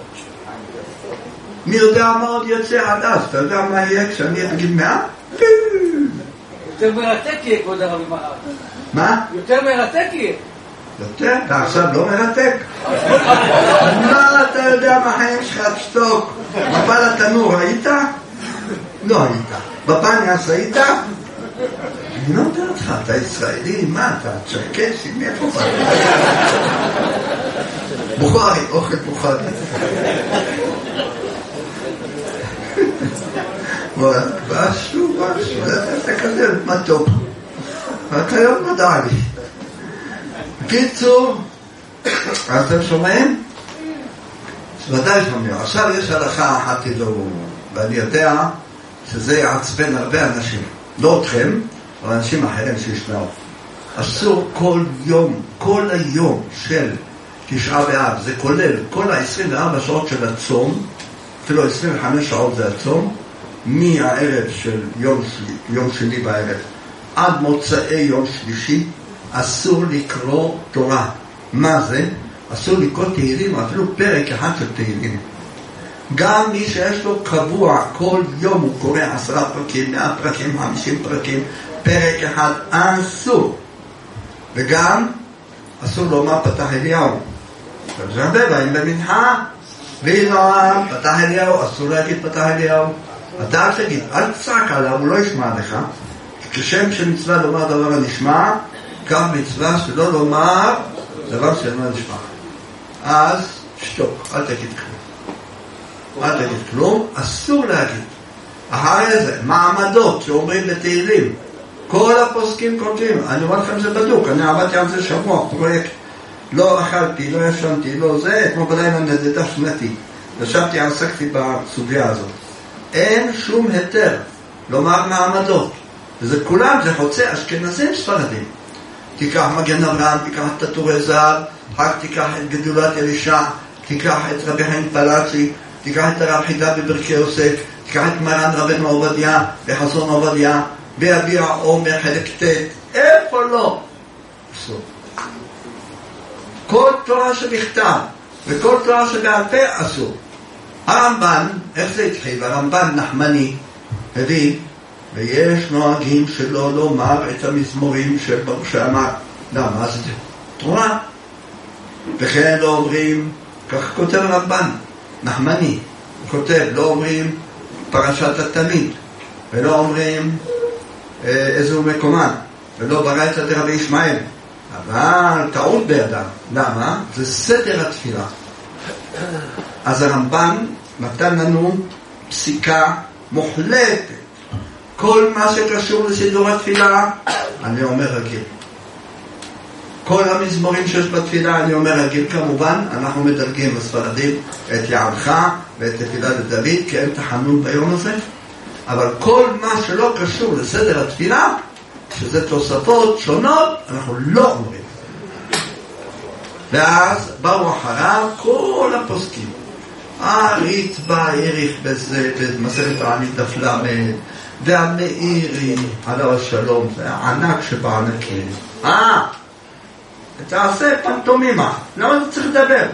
מי יודע מה עוד יוצא עד אז? אתה יודע מה יהיה כשאני אהיה בגיל מאה? יותר מרתק יהיה, כבוד הרב אמר. מה? יותר מרתק יהיה. יותר? אתה עכשיו לא מרתק? מה אתה יודע מה חיים שלך? תשתוק. בבא לתנור היית? לא היית. בבניאס היית? אני לא יודע אותך, אתה ישראלי, מה אתה? צ'רקסי, מאיפה בא? בוכרי, אוכל בוכרי. משהו, משהו, זה כזה מתוק. רק היום נדע לי. בקיצור, אתם שומעים? ודאי שומעים. עכשיו יש הלכה אחת איתו, ואני יודע שזה יעצבן הרבה אנשים. לא אתכם, אבל אנשים אחרים שישמעו. אסור כל יום, כל היום של תשעה באב, זה כולל כל ה-עשרים וארבע שעות של הצום, אפילו עשרים וחמש שעות זה הצום, מהערב של יום, יום שני בערב עד מוצאי יום שלישי אסור לקרוא תורה. מה זה? אסור לקרוא תהילים, אפילו פרק אחד של תהילים. גם מי שיש לו קבוע, כל יום הוא קורא עשרה פרקים, מאה פרקים, חמישים פרקים, פרק אחד, אסור. וגם אסור לומר פתח אליהו. זה הרבה באים במנחה, והיא נוער, פתח אליהו, אסור להגיד פתח אליהו. אתה אל תגיד, אל תצעק עליו, הוא לא ישמע לך. כשם שמצווה לומר דבר הנשמע, כך מצווה שלא לומר דבר שאינו נשמע. אז שתוק, אל תגיד כלום. אל תגיד כלום, אסור להגיד. אחרי זה, מעמדות שאומרים בתהילים. כל הפוסקים כותבים, אני אומר לכם זה בדוק, אני עבדתי על זה שבוע, פרויקט. לא אכלתי, לא ישנתי, לא זה, כמו בלילה נדדה שנתי. ישבתי, עסקתי בסוגיה הזאת. אין שום היתר לומר מעמדות. וזה כולם, זה חוצה אשכנזים ספרדים. תיקח מגן אברהם, תיקח את הטורי זהב, אחר תיקח את גדולת אלישע, תיקח את רבי חיים פלאצ'י, תיקח את הרב חידה בברכי יוסף, תיקח את מרן רבנו עובדיה, בחזון עובדיה, ביביע עומר חלק ט', איפה לא? אסור. כל תורה שבכתב וכל תורה שבעל פה אסור. הרמב"ן, איך זה התחיל? הרמב"ן נחמני הביא, ויש נוהגים שלא לומר את המזמורים שאמר. למה? זה תורה. וכן לא אומרים, כך כותב הרמב"ן, נחמני, הוא כותב, לא אומרים פרשת התמיד, ולא אומרים אה, איזה הוא מקומן, ולא ברא את רבי ישמעאל. אבל טעות בידם. למה? זה סדר התפילה. אז הרמב"ן נתן לנו פסיקה מוחלטת. כל מה שקשור לסידור התפילה, אני אומר רגיל. כל המזמורים שיש בתפילה, אני אומר רגיל. כמובן, אנחנו מדלגים לספרדים את יעדך ואת תפילה לדוד, כי אין תחנון ביום הזה. אבל כל מה שלא קשור לסדר התפילה, שזה תוספות שונות, אנחנו לא אומרים. ואז באו אחריו כל הפוסקים. הריטב"א העריך בזה, במסכת תענית דף למד, והמאירי עליו השלום, זה הענק שבענקים. אה, תעשה פנטומימה, למה אתה צריך לדבר?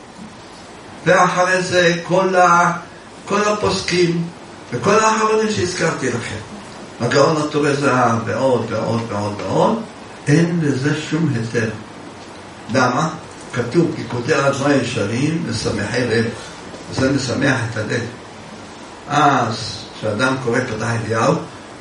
ואחרי זה כל, ה, כל הפוסקים וכל האחרונים שהזכרתי לכם, הגאון הטורי זהב ועוד ועוד ועוד ועוד, אין לזה שום היתר. למה? כתוב, כי כותר הדברים ישרים משמחי לב. זה משמח את הלב. אז כשאדם קורא פתח אליהו,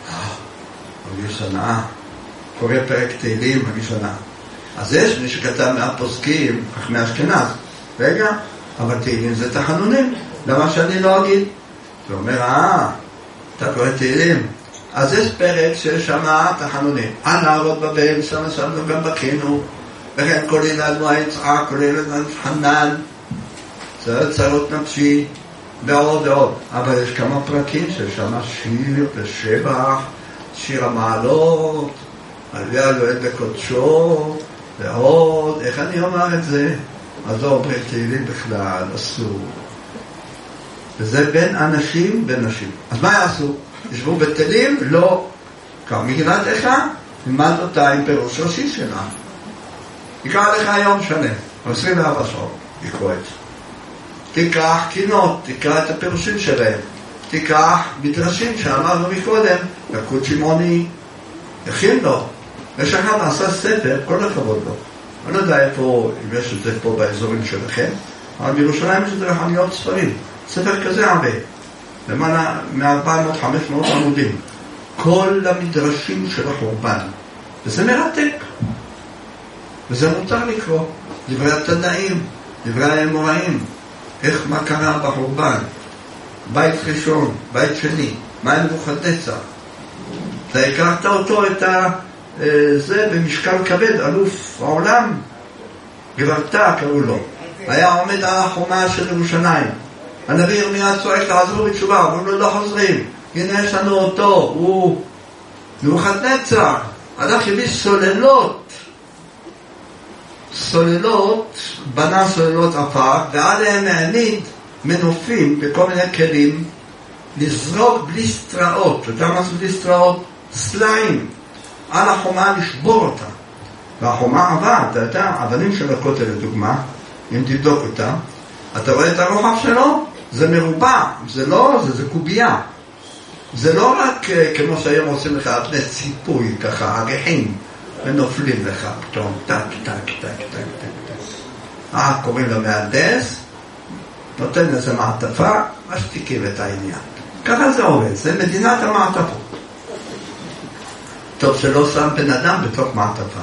מרגיש הנאה. קורא פרק תהילים, מרגיש הנאה. אז יש מי שכתב מהפוסקים, אך מאשכנז. רגע, אבל תהילים זה תחנונים. למה שאני לא אגיד? הוא אומר, אה, אתה קורא תהילים. אז יש פרק שיש שם תחנונים. הנערות בבל, שם שמנו גם בקינו. וכן כולל אדמה יצחק, כולל אדמה חנן. זה צרות נפשי, ועוד ועוד. אבל יש כמה פרקים שיש שם שיר ושבח, שיר המעלות, עליה לועד בקודשו, ועוד. איך אני אומר את זה? אז לא אומרים תהילים בכלל, אסור. וזה בין אנשים ונשים. אז מה יעשו? ישבו בתלים? לא. כך מגילת איכה, נלמד אותה עם פירוש ראשי שלה. יקרא לך היום שנה, עשרים וארבע שעות, יקרוא את זה. תיקח קינות, תקרא את הפירושים שלהם. תיקח מדרשים שאמרנו מקודם, יקוד שמעוני, הכין לו. יש אחד עשה ספר, כל הכבוד לו. אני לא יודע איפה, אם יש את זה פה באזורים שלכם, אבל בירושלים יש את זה לחנויות ספרים. ספר כזה הרבה, למעלה מ-ארבע מאות חמש מאות עמודים. כל המדרשים של החורבן. וזה מרתק. וזה מותר לקרוא. דברי התנאים, דברי האמוראים. איך, מה קרה בחורבן? בית ראשון, בית שני, מה עם נבוכדנצר? אתה הכרת אותו, את ה... זה במשקל כבד, אלוף העולם. גברתה קראו לו. היה עומד על החומה של ירושלים. הנביא ירמיה צועק, תעזרו בתשובה, אבל לא חוזרים. הנה יש לנו אותו, הוא נבוכדנצר. הלך הביא סוללות. סוללות, בנה סוללות עפר, ועליהם העמיד מנופים בכל מיני כלים, לזרוק בלי סטראות. אתה יודע מה זה בלי סטראות? סלעים. על החומה לשבור אותה. והחומה עברה, אתה יודע, האבנים של הכותל לדוגמה, אם תבדוק אותה, אתה רואה את הרוחב שלו? זה מרובע, זה לא, זה, זה קובייה. זה לא רק כמו שהיום עושים לך אבני ציפוי, ככה, אגחים, ונופלים לך פתאום, טק, טק, טק, טק, טק, טק. אה, קוראים לו מהנדס, נותן לזה מעטפה, משתיקים את העניין. ככה זה עובד, זה מדינת המעטפות. טוב שלא שם בן אדם בתוך מעטפה.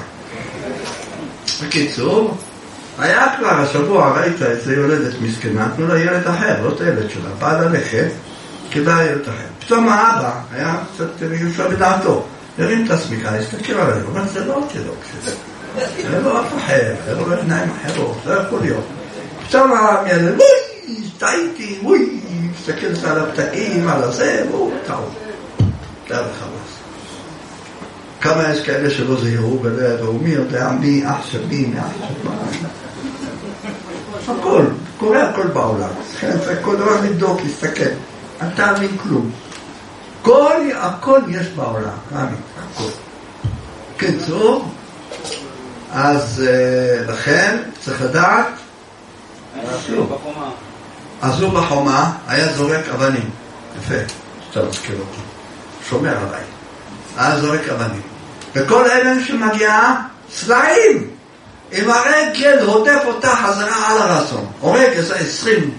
בקיצור, היה כבר השבוע, ראית איזה יולדת מסכנה, תנו לה ילד אחר, לא את הילד שלה, באה ללכת, קיבלה ילד אחר. פתאום האבא היה קצת יושב בדעתו, הרים את הסמיקה, הסתכל עליו, אבל זה לא אורתודוקסי, זה לא אף אחר, זה לא עיניים אחרות, זה יכול להיות. פתאום הילד, וואי, טעיתי, וואי, מסתכל על הפתקים, על הזה, והוא טעות. זה היה בחמאס. כמה יש כאלה שלא זהירו ולא ידעו, מי יודע, מי אח של מי, מי אח של מה. הכל, קורה הכל בעולם. כל דבר לבדוק, להסתכל. אתה מבין כלום. כל, הכל יש בעולם, רמי, הכל. קיצור, אז לכן צריך לדעת, אז הוא בחומה היה זורק אבנים. יפה, שאתה מזכיר אותו. שומר עליי. היה זורק אבנים. וכל אבן שמגיעה, סלעים. עם הרגל הודף אותה חזרה על הרסון. הורג איזה עשרים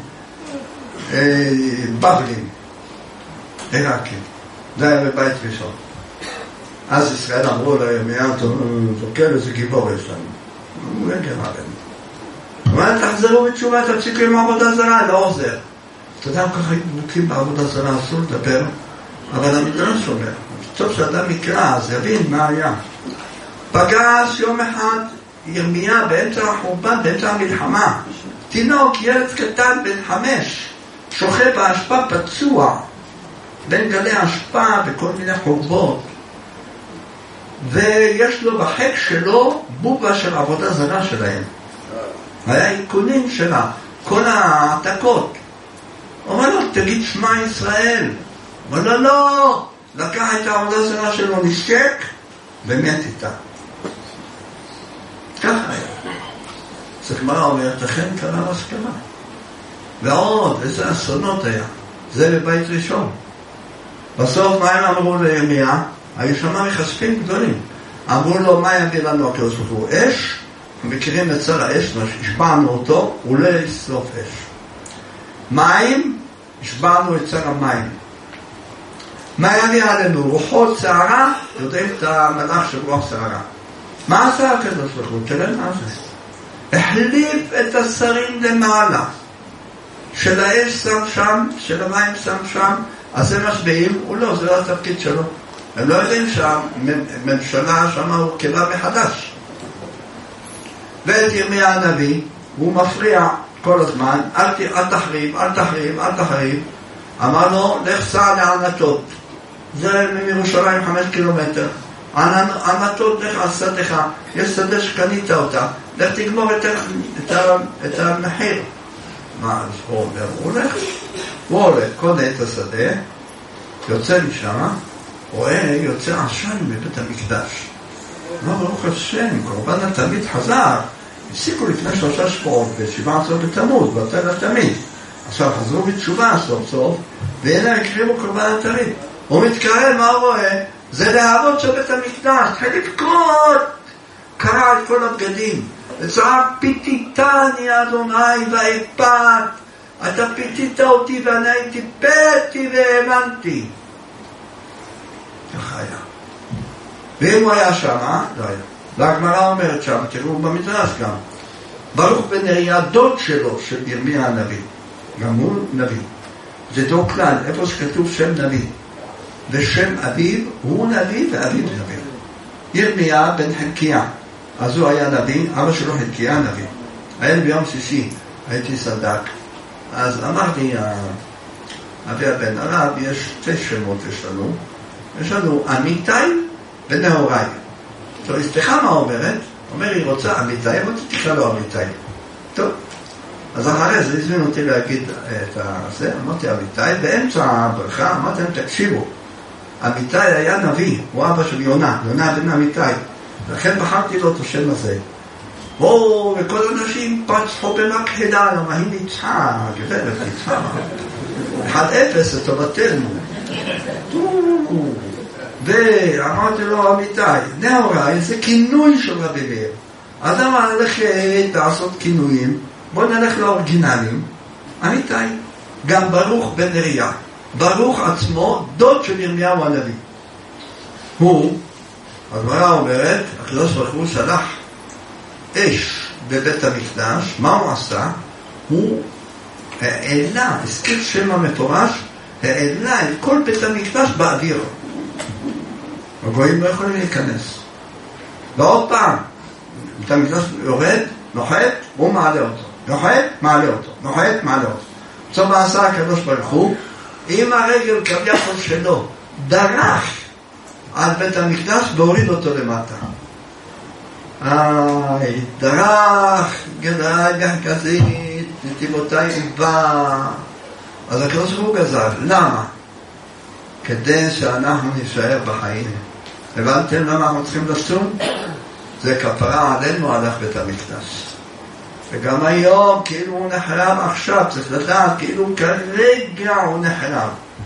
בבלים. עיראקים. זה היה בבית ראשון. אז ישראל אמרו לירמיה, זוכר איזה גיבור יש לנו. הוא אין גרם עלינו. הוא אומר, תחזרו בתשובה, תפסיקו עם עבודה זרה, לא עוזר. אתה יודע, ככה נוקים בעבודה זרה, אסור לדבר, אבל המדרש אומר, טוב שאדם יקרא, אז יבין מה היה. פגש יום אחד ירמיה באמצע החורבן, באמצע המלחמה. תינוק, ילד קטן בן חמש, שוכב באשפה פצוע, בין גלי אשפה וכל מיני חורבות. ויש לו בחק שלו בובה של עבודה זרה שלהם. היה עיקונים שלה, כל העתקות. אומר לו, תגיד שמע ישראל. אומר לו, לא. לקח את העבודה זרה שלו, נשק, ומת איתה. ככה היה. אז הגמרא אומרת, לכן קרה מסקנה. ועוד, איזה אסונות היה. זה בבית ראשון. בסוף מה הם אמרו לירמיה? היו שמה מחשפים גדולים. אמרו לו, מה יביא לנו הקדוש ברוך הוא? אש? מכירים את שר האש, השבענו אותו, הוא לא ישרוף אש. מים? השבענו את שר המים. מה יביא עלינו? רוחות שערה? יודעים את המלאך של רוח שערה. מה עשה הקדוש ברוך הוא? תראה מה זה. החליף את השרים למעלה. של האש שם שם, של המים שם שם, אז הם משביעים, הוא לא, זה לא התפקיד שלו. הם לא יודעים שהממשלה שמה הורכבה מחדש. ואת ירמיה הנביא, הוא מפריע כל הזמן, אל, אל תחריב, אל תחריב, אל תחריב. אמר לו, לך סע לענתות. זה מירושלים חמש קילומטר. ענתות לך על שדך, יש שדה שקנית אותה, לך תגמור את, את, את המחיר. מה, אז הוא אומר, הוא הולך, הוא הולך, קונה את השדה, יוצא משם, רואה, יוצא עשן מבית המקדש. לא, ברוך השם, קורבן התמיד חזר, הפסיקו לפני שלושה שבועות, בשבעה עשרה בתמוז, בצל התמיד. עכשיו חזרו בתשובה סוף סוף, והנה הקריבו קורבן התמיד. הוא מתקרב, מה הוא רואה? זה להבות של בית המקדש, התחיל לבכות, קרע את כל הבגדים, וצעק, פיתיתני אדוני ואיפת, אתה פיתית אותי ואני הייתי פתי והאמנתי. ככה היה. ואם הוא היה שם, לא היה. והגמרא אומרת שם, תראו במדרש גם, ברוך בנריה דוד שלו, של ירמיה הנביא. גם הוא נביא. זה דו כלל, איפה שכתוב שם נביא. ושם אביו הוא נביא ואביו נביא. ירמיה בן חלקיה. אז הוא היה נביא, אבא שלו חלקיה נביא. היה ביום שישי, הייתי סדק. אז אמר לי, אבי הבן הרב, יש שתי שמות יש לנו. יש לנו אמיתי ונאורי. טוב, אשתך מה אומרת? אומר, היא רוצה אמיתי, אבל תקרא לו אמיתי. טוב, אז אחרי זה הזמין אותי להגיד את זה, אמרתי אמיתי, באמצע הברכה אמרתי להם, תקשיבו, אמיתי היה נביא, הוא אבא של יונה, יונה בן אמיתי. לכן בחרתי לו את השם הזה. או, וכל אנשים פצחו במקהלה, למה היא ניצחה, גברת ניצחה. אחד אפס לטובתנו. ואמרתי לו, אמיתי, נאורי, זה כינוי של רבי מאיר. אז למה ללכת לעשות כינויים? בואו נלך לאורגינלים. אמיתי, גם ברוך בן נריה. ברוך עצמו, דוד של ירמיהו הנביא. הוא, הגמרא אומרת, הקדוש ברוך הוא שלח אש בבית המקדש. מה הוא עשה? הוא העלה, הזכיר שם המפורש, העלה את כל בית המקדש באוויר. הגויים לא יכולים להיכנס. ועוד פעם, בית המקדש יורד, נוחת, הוא מעלה אותו. נוחת, מעלה אותו. נוחת, מעלה אותו. עכשיו מה עשה הקדוש ברוך הוא? עם הרגל כביכול שלו דרך על בית המקדש והוריד אותו למטה. איי, דרך, גדרה גזית, נתיבותיי איבה. אז הקדוש ברוך הוא גזר. למה? כדי שאנחנו נשאר בחיים. הבנתם למה אנחנו צריכים לסום? זה כפרה עלינו הלך בית המקדש. וגם היום כאילו הוא נחרב עכשיו, צריך לדעת כאילו כרגע הוא נחרב.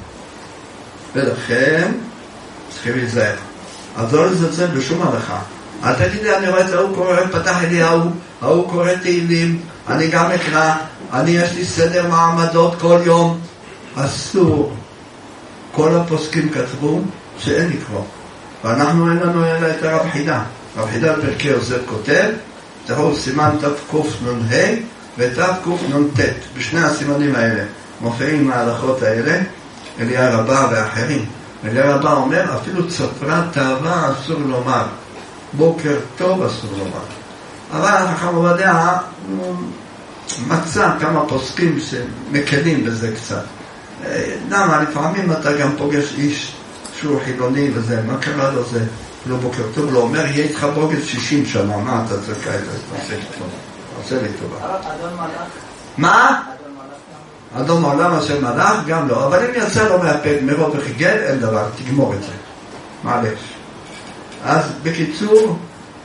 ולכן צריכים להיזהר. אז לא לזלזל בשום הלכה. אל תגידי, אני רואה את זה, הוא קורא, פתח אליהו, ההוא קורא תהילים, אני גם אקרא, אני יש לי סדר מעמדות כל יום. אסור. כל הפוסקים כתבו שאין לקרוא. ואנחנו אין לנו אלא את הרב חידה. רב חידה פרקי עוזר כותב, תראו סימן תקנ"ה ותקנ"ט. בשני הסימנים האלה מופיעים ההלכות האלה, אליה רבה ואחרים. אליה רבה אומר, אפילו צפרת תאווה אסור לומר. בוקר טוב אסור לומר. אבל החכם עובדיה מצא כמה פוסקים שמקלים בזה קצת. למה? לפעמים אתה גם פוגש איש שהוא חילוני וזה, מה קרה לו זה? לא בוקר טוב, לא אומר, יהיה איתך בוגד שישים שנה, מה אתה צריך כאלה? תעשה לי טובה. תעשה לי טובה. אדון מלאך? מה? אדון מעולם השם מלאך? גם לא. אבל אם יצא לו מהפק מרוב וחיגל, אין דבר, תגמור את זה. מעלש. אז בקיצור,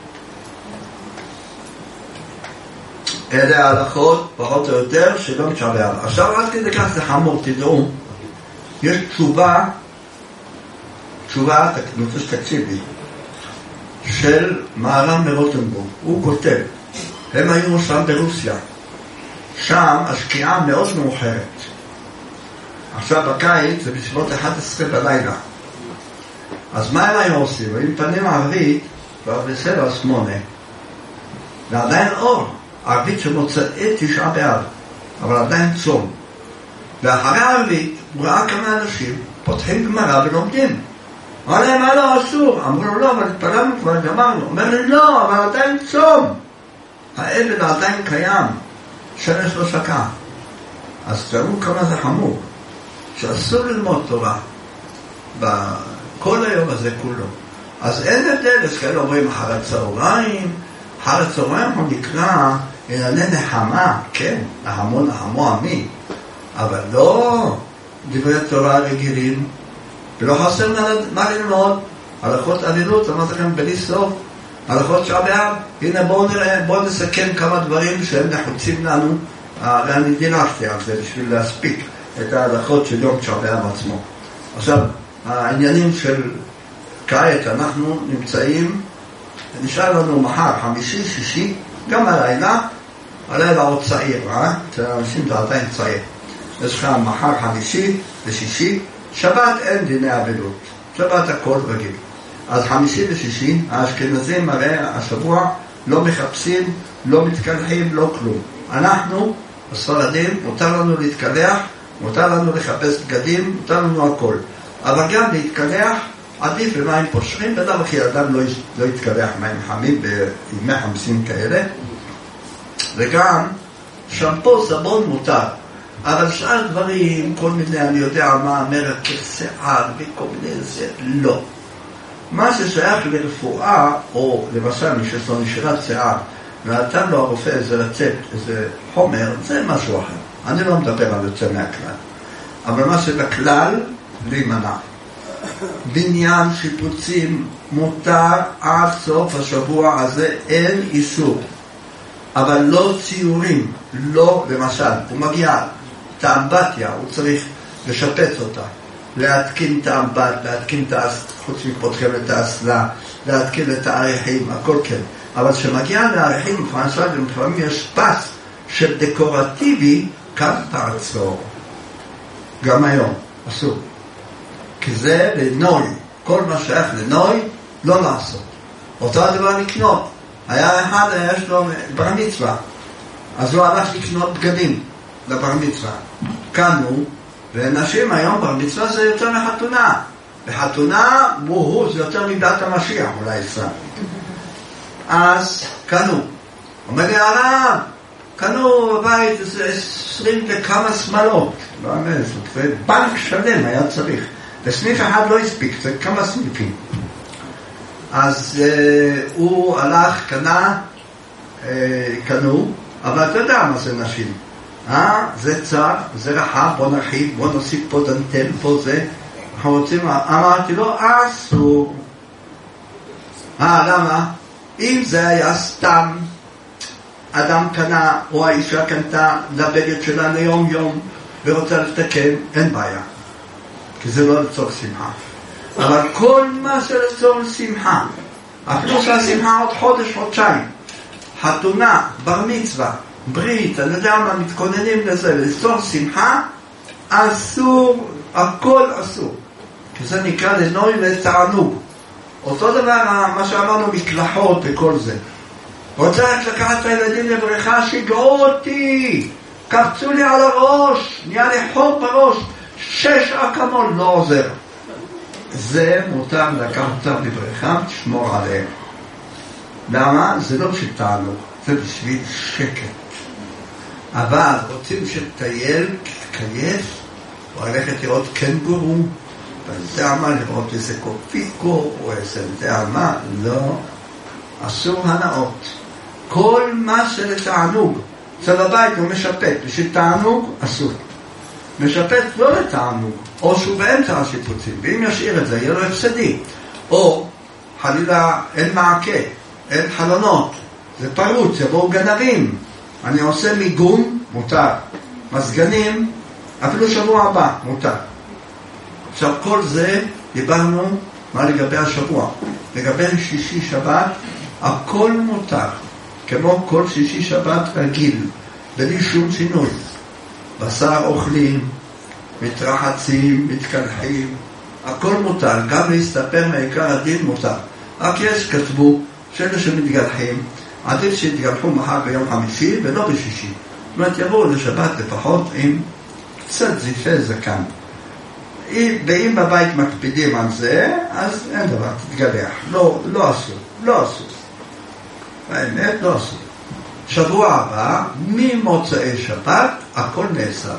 אלה ההלכות, פחות או יותר, שלא מתשבע. עכשיו, עד כדי כך זה חמור, תדעו, יש תשובה, תשובה, אני רוצה שתקשיב לי, של מהר"ם מרוטנבורג. הוא כותב, הם היו שם ברוסיה, שם השקיעה מאוד מאוחרת. עכשיו בקיץ זה בסביבות אחת עשרה בלילה. אז מה הם היו עושים? הם פנים ערבית, כבר בסדר שמונה, ועדיין אור, ערבית שמוצאת תשעה באב, אבל עדיין צום. ואחרי הערבית הוא ראה כמה אנשים פותחים גמרא ולומדים. אמר להם, מה לא אסור? אמרו לו, לא, אבל התפללנו כבר, גמרנו. אומר לי, לא, אבל עדיין צום. העבד עדיין קיים, שמש לא שקע. אז תראו כמה זה חמור, שאסור ללמוד תורה בכל היום הזה כולו. אז אין הבדל, אז כאלה אומרים אחר הצהריים, אחר הצהריים הוא נקרא ענייני נחמה, כן, נחמו נחמו עמי, אבל לא דברי תורה רגילים, ולא חסר מה ללמוד. הלכות אלילות, אמרתי לכם בלי סוף, הלכות שעה באב. הנה בואו נראה, בואו נסכם כמה דברים שהם נחוצים לנו. הרי אני דילגתי על זה בשביל להספיק את ההלכות של יום שעה באב עצמו. עכשיו, העניינים של כעת, אנחנו נמצאים, נשאר לנו מחר, חמישי, שישי, גם הלילה, הלילה עוד צעיר, אה? אנשים זה עדיין צעיר. יש לך מחר חמישי ושישי, שבת אין דיני אבלות, שבת הכל רגיל. אז חמישי ושישי, האשכנזים הרי השבוע לא מחפשים, לא מתקלחים, לא כלום. אנחנו, הספרדים, מותר לנו להתקלח, מותר לנו לחפש בגדים, מותר לנו הכל. אבל גם להתקלח, עדיף במים פושרים, בדרך כי אדם לא, לא יתקלח מים חמים בימי חמסין כאלה. וגם שמפו סבון מותר. אבל שאר דברים, כל מיני, אני יודע מה, מרקר שיער וכל מיני זה, לא. מה ששייך לרפואה, או למשל מי שיש לו נשירת שיער, ונתן לו הרופא איזה רצפט, איזה חומר, זה משהו אחר. אני לא מדבר על יוצא מהכלל. אבל מה שבכלל, להימנע. בניין שיפוצים מותר עד סוף השבוע הזה, אין איסור. אבל לא ציורים, לא, למשל, הוא מגיע את האמבטיה, הוא צריך לשפץ אותה, להתקין את האמבט, להתקין את האסלה, חוץ מפותחים את האסלה, להתקין את הערכים, הכל כן. אבל כשמגיע לערכים, לפעמים יש פס של דקורטיבי, כאן תעצור. גם היום, אסור. כי זה לנוי, כל מה שייך לנוי, לא לעשות. אותו הדבר לקנות. היה אחד, יש לו בר מצווה, אז הוא הלך לקנות בגדים לבר מצווה. קנו, ונשים היום בר מצווה זה יותר מחתונה. בחתונה, בוהו, זה יותר מדת המשיח, אולי עשרה. אז קנו. אומר לי, הרב, קנו בבית עשרים וכמה שמלות. לא אמר, זה בנק שלם היה צריך. וסניף אחד לא הספיק, זה כמה סניפים. אז אה, הוא הלך, קנה, אה, קנו, אבל אתה יודע מה זה נשים. אה? זה צר, זה רחב, בוא נרחיב, בוא נוסיף פה דנטל, פה זה. אנחנו רוצים, אמרתי לו, אסור. אה, למה? אם זה היה סתם, אדם קנה, או האישה קנתה לבגד שלה ליום יום, ורוצה לתקן, אין בעיה. כי זה לא לצורך שמחה. אבל כל מה שלצורך שמחה, אפילו שהשמחה עוד חודש, חודשיים, חתונה, בר מצווה, ברית, אני יודע מה, מתכוננים לזה, לצורך שמחה, אסור, הכל אסור. כי זה נקרא לנוי לתענוג. אותו דבר, מה שאמרנו, מקלחות וכל זה. רוצה רק לקחת את הילדים לבריכה, שיגעו אותי, קפצו לי על הראש, נהיה לי חור בראש, שש אקמול, לא עוזר. זה מותר לקחת אותם לבריכה, תשמור עליהם. למה? זה לא בשביל תענוג, זה בשביל שקט. אבל רוצים שטייל, כתקייף, או ללכת לראות קנגורו, ואתה מה, לראות איזה קופיקו, או איזה אתה מה, לא. אסור הנאות. כל מה שלתענוג, אצל הבית הוא משפט, בשביל תענוג, אסור. משפט לא לתענוג, או שהוא באמצע השיפוצים, ואם ישאיר את זה, יהיה לו הפסדי. או, חלילה, אין מעקה, אין חלונות, זה פרוץ, יבואו גנבים. אני עושה מיגון, מותר. מזגנים, אפילו שבוע הבא, מותר. עכשיו, כל זה, דיברנו מה לגבי השבוע. לגבי שישי שבת, הכל מותר. כמו כל שישי שבת רגיל, בלי שום שינוי. בשר אוכלים, מתרחצים, מתקלחים, הכל מותר, גם להסתפר מעיקר הדין מותר. רק יש כתבו שאלה שמתגלחים, עדיף שיתגלחו מחר ביום חמישי ולא בשישי. זאת אומרת, יבואו לשבת לפחות עם קצת זיפי זקן. ואם בבית מקפידים על זה, אז אין דבר, תתגלח. לא, לא אסור, לא אסור. האמת, לא אסור. שבוע הבא, ממוצאי שבת, הכל נאסר.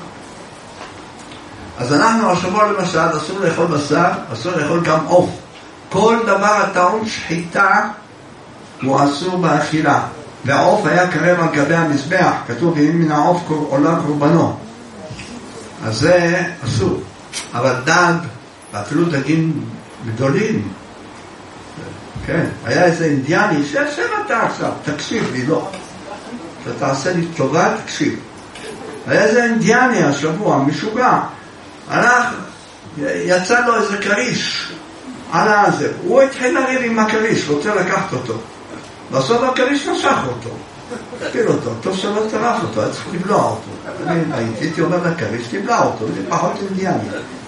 אז אנחנו השבוע למשל, אסור לאכול בשר, אסור לאכול גם עוף. כל דבר הטעון שחיטה, הוא אסור באכילה. והעוף היה קרב על גבי המזבח, כתוב, אם מן העוף עולה קורבנו. אז זה אסור. אבל דג, ואפילו דגים גדולים, כן, היה איזה אינדיאני, ששב אתה עכשיו, תקשיב לי, לא. שתעשה לי טובה, תקשיב. היה איזה אינדיאני השבוע, משוגע. הלך, יצא לו איזה קריש על הזה. הוא התחיל לריב עם הקריש, רוצה לקחת אותו. בסוף הקריש נשך אותו. תפיל אותו, טוב שלא טרף אותו, היה צריך לבלוע אותו. אני הייתי אומר לקריש, תבלע אותו, זה פחות אינדיאני.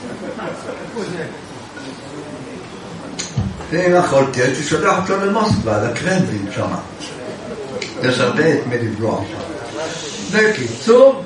ואם יכולתי, הייתי שולח אותו למוסקבה, לקרמלין שם. יש הרבה את מי לבלוע שם. בקיצור,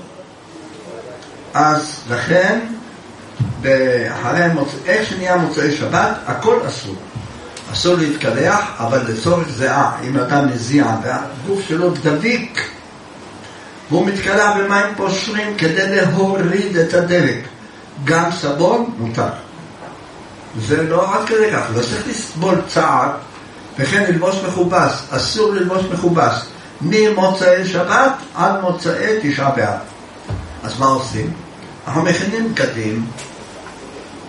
אז לכן, אחרי איך שנהיה מוצאי שבת, הכל אסור. אסור להתקלח, אבל לצורך זהה, אם אדם מזיע והגוף שלו דביק, והוא מתקלח במים פושרים כדי להוריד את הדבק. גם סבון מותר. זה לא עד כדי כך, לא צריך לסבול צער, וכן ללבוש מכובס, אסור ללבוש מכובס, ממוצאי שבת עד מוצאי תשעה באב. אז מה עושים? אנחנו מכינים בגדים,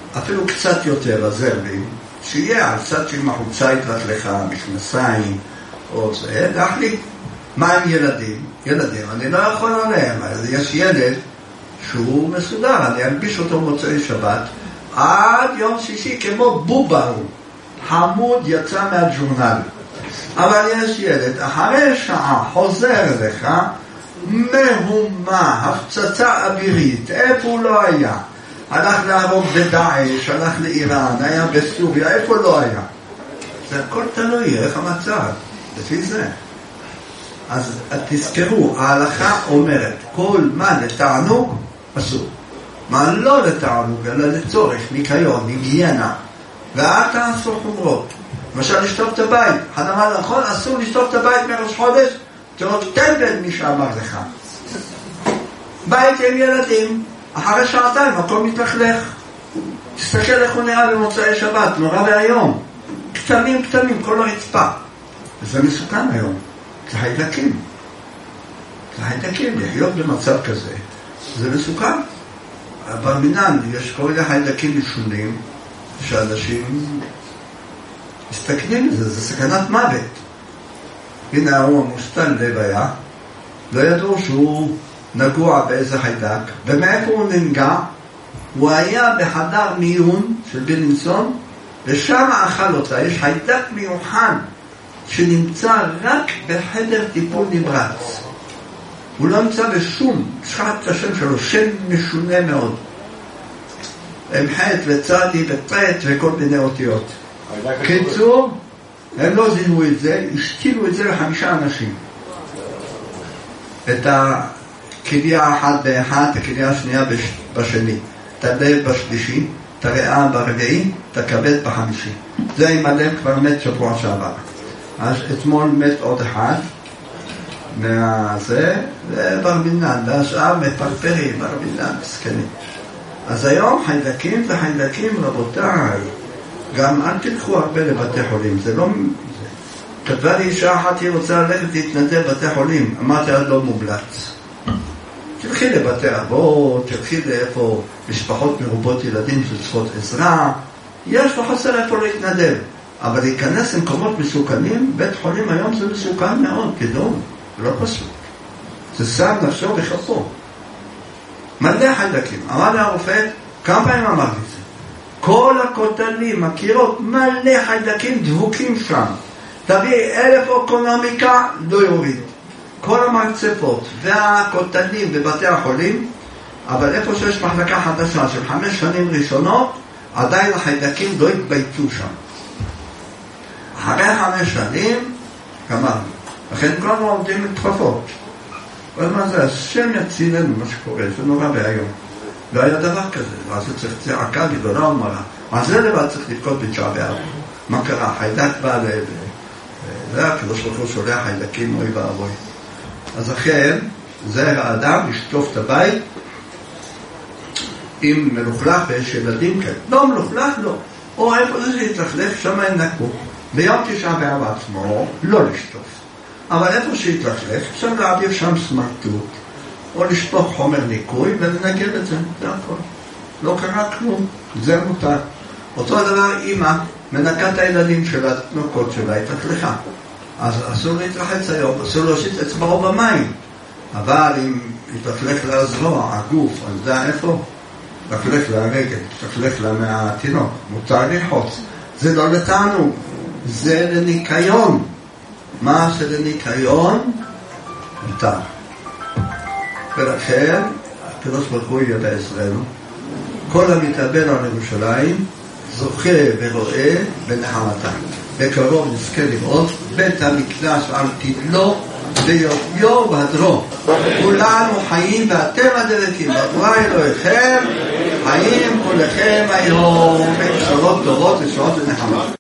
אפילו קצת יותר רזרבים, שיהיה על צד של מחוצה התרחלכה, מכנסיים, או זה, להחליט מה הם ילדים. ילדים, אני לא יכול עליהם, יש ילד שהוא מסודר, אני אלביש אותו מוצאי שבת, עד יום שישי כמו בובה הוא, חמוד יצא מהג'ורנל. אבל יש ילד, אחרי שעה חוזר לך, מהומה, הפצצה אווירית, איפה הוא לא היה? הלך להרוג בדאעש, הלך לאיראן, היה בסוריה, איפה לא היה? זה הכל תלוי, איך המצב, לפי זה. אז תזכרו, ההלכה אומרת, כל מה לתענוג אסור. מה לא לתענוג, אלא לצורך, ניקיון, היגיינה. ואל תעשו חומרות. למשל, לשטוף את הבית. הדבר נכון, אסור לשטוף את הבית מראש חודש, תראו, תלבד מי שאמר לך. בית עם ילדים, אחרי שעתיים, הכל מתלכלך. תסתכל איך הוא נראה במוצאי שבת, נורא והיום. קטנים, קטנים, כל הרצפה. וזה מסוכן היום. זה חיידקים. זה חיידקים, לחיות במצב כזה. זה מסוכן. ברמינן, יש כל מיני חיידקים משונים, שאנשים מסתכנים לזה, זה סכנת מוות. הנה הוא המוסתן לב היה, לא ידעו שהוא נגוע באיזה חיידק, ומאיפה הוא ננגע? הוא היה בחדר מיון של בילינסון, ושם אכל אותה. יש חיידק מיוחד שנמצא רק בחדר טיפול נמרץ. הוא לא נמצא בשום, שכחת את השם שלו, שם משונה מאוד. הם חטא וצדי וטט וכל מיני אותיות. קיצור, הם לא זיהו את זה, השתילו את זה לחמישה אנשים. את הכליה האחת באחת, הכליה השנייה בשני, את הלב בשלישי, את הריאה ברביעי, את הכבד בחמישי. זה עם הלב כבר מת שבוע שעבר. אז אתמול מת עוד אחד מהזה, זה ברמינן, והשאר מפרפרים, ברמינן, מסכנים. אז היום חיידקים זה חיידקים, רבותיי. גם אל תלכו הרבה לבתי חולים, זה לא... כתבה לי אישה אחת, היא רוצה ללכת להתנדב בבתי חולים, אמרתי עד לא מומלץ. תלכי לבתי אבות, תלכי לאיפה משפחות מרובות ילדים שצריכות עזרה, יש לא חסר איפה להתנדב. אבל להיכנס למקומות מסוכנים, בית חולים היום זה מסוכן מאוד, כדום, זה לא פשוט. זה שם נפשו וחפו. מלא חיידקים. אמר לי הרופא, כמה פעמים אמרתי את זה? כל הכותלים, הקירות, מלא חיידקים דבוקים שם. תביא אלף אוקונומיקה, לא יוריד. כל המרצפות והכותלים בבתי החולים, אבל איפה שיש מחלקה חדשה של חמש שנים ראשונות, עדיין החיידקים לא התבייתו שם. אחרי חמש שנים, גמרנו. לכן כולנו עומדים לתחפות. ומה זה? השם יצילנו מה שקורה, זה נורא והיום. לא היה דבר כזה, אז זה צריך צעקה גדולה ומרה. אז זה לבד צריך לבכות בתשעה באב. מה קרה? חיידק בא לב. זה הקדוש ברוך הוא שולח חיידקים אוי ואבוי. אז לכן, זה האדם לשטוף את הבית עם מלוכלך ויש ילדים כאלה. לא מלוכלך, לא. או איפה זה שיתלכלך, שם אין נקו. ביום תשעה באב עצמו, לא לשטוף. אבל איפה שיתלכלך, אפשר להעביר שם סמרטוט, או לשפוך חומר ניקוי ולנגב את זה, זה הכל. לא קרה כלום, זה מותר. אותו דבר, אמא מנקה את הילדים שלה, התנוקות שלה, התלכלכה. אז אסור להתרחץ היום, אסור להושיט אצבעו במים. אבל אם יתלכלך לה הזרוע, הגוף, אז זה איפה? יתלכלך לה הרגל, יתלכלך לה מהתינוק, מותר לחוץ. זה לא לתענוג, זה לניקיון. מה שלניקיון? מותר. ולכן, הקדוש ברוך הוא יהיה בעזרנו. כל המתאבל על ירושלים זוכה ורואה בנחמתה. בקרוב נזכה לראות בית המקדש על תדלו ביופיו ובהדרו. כולנו חיים ואתם הדבקים. ברוך אלוהיכם, חיים כולכם היום. בשורות טובות ושורות ונחמה.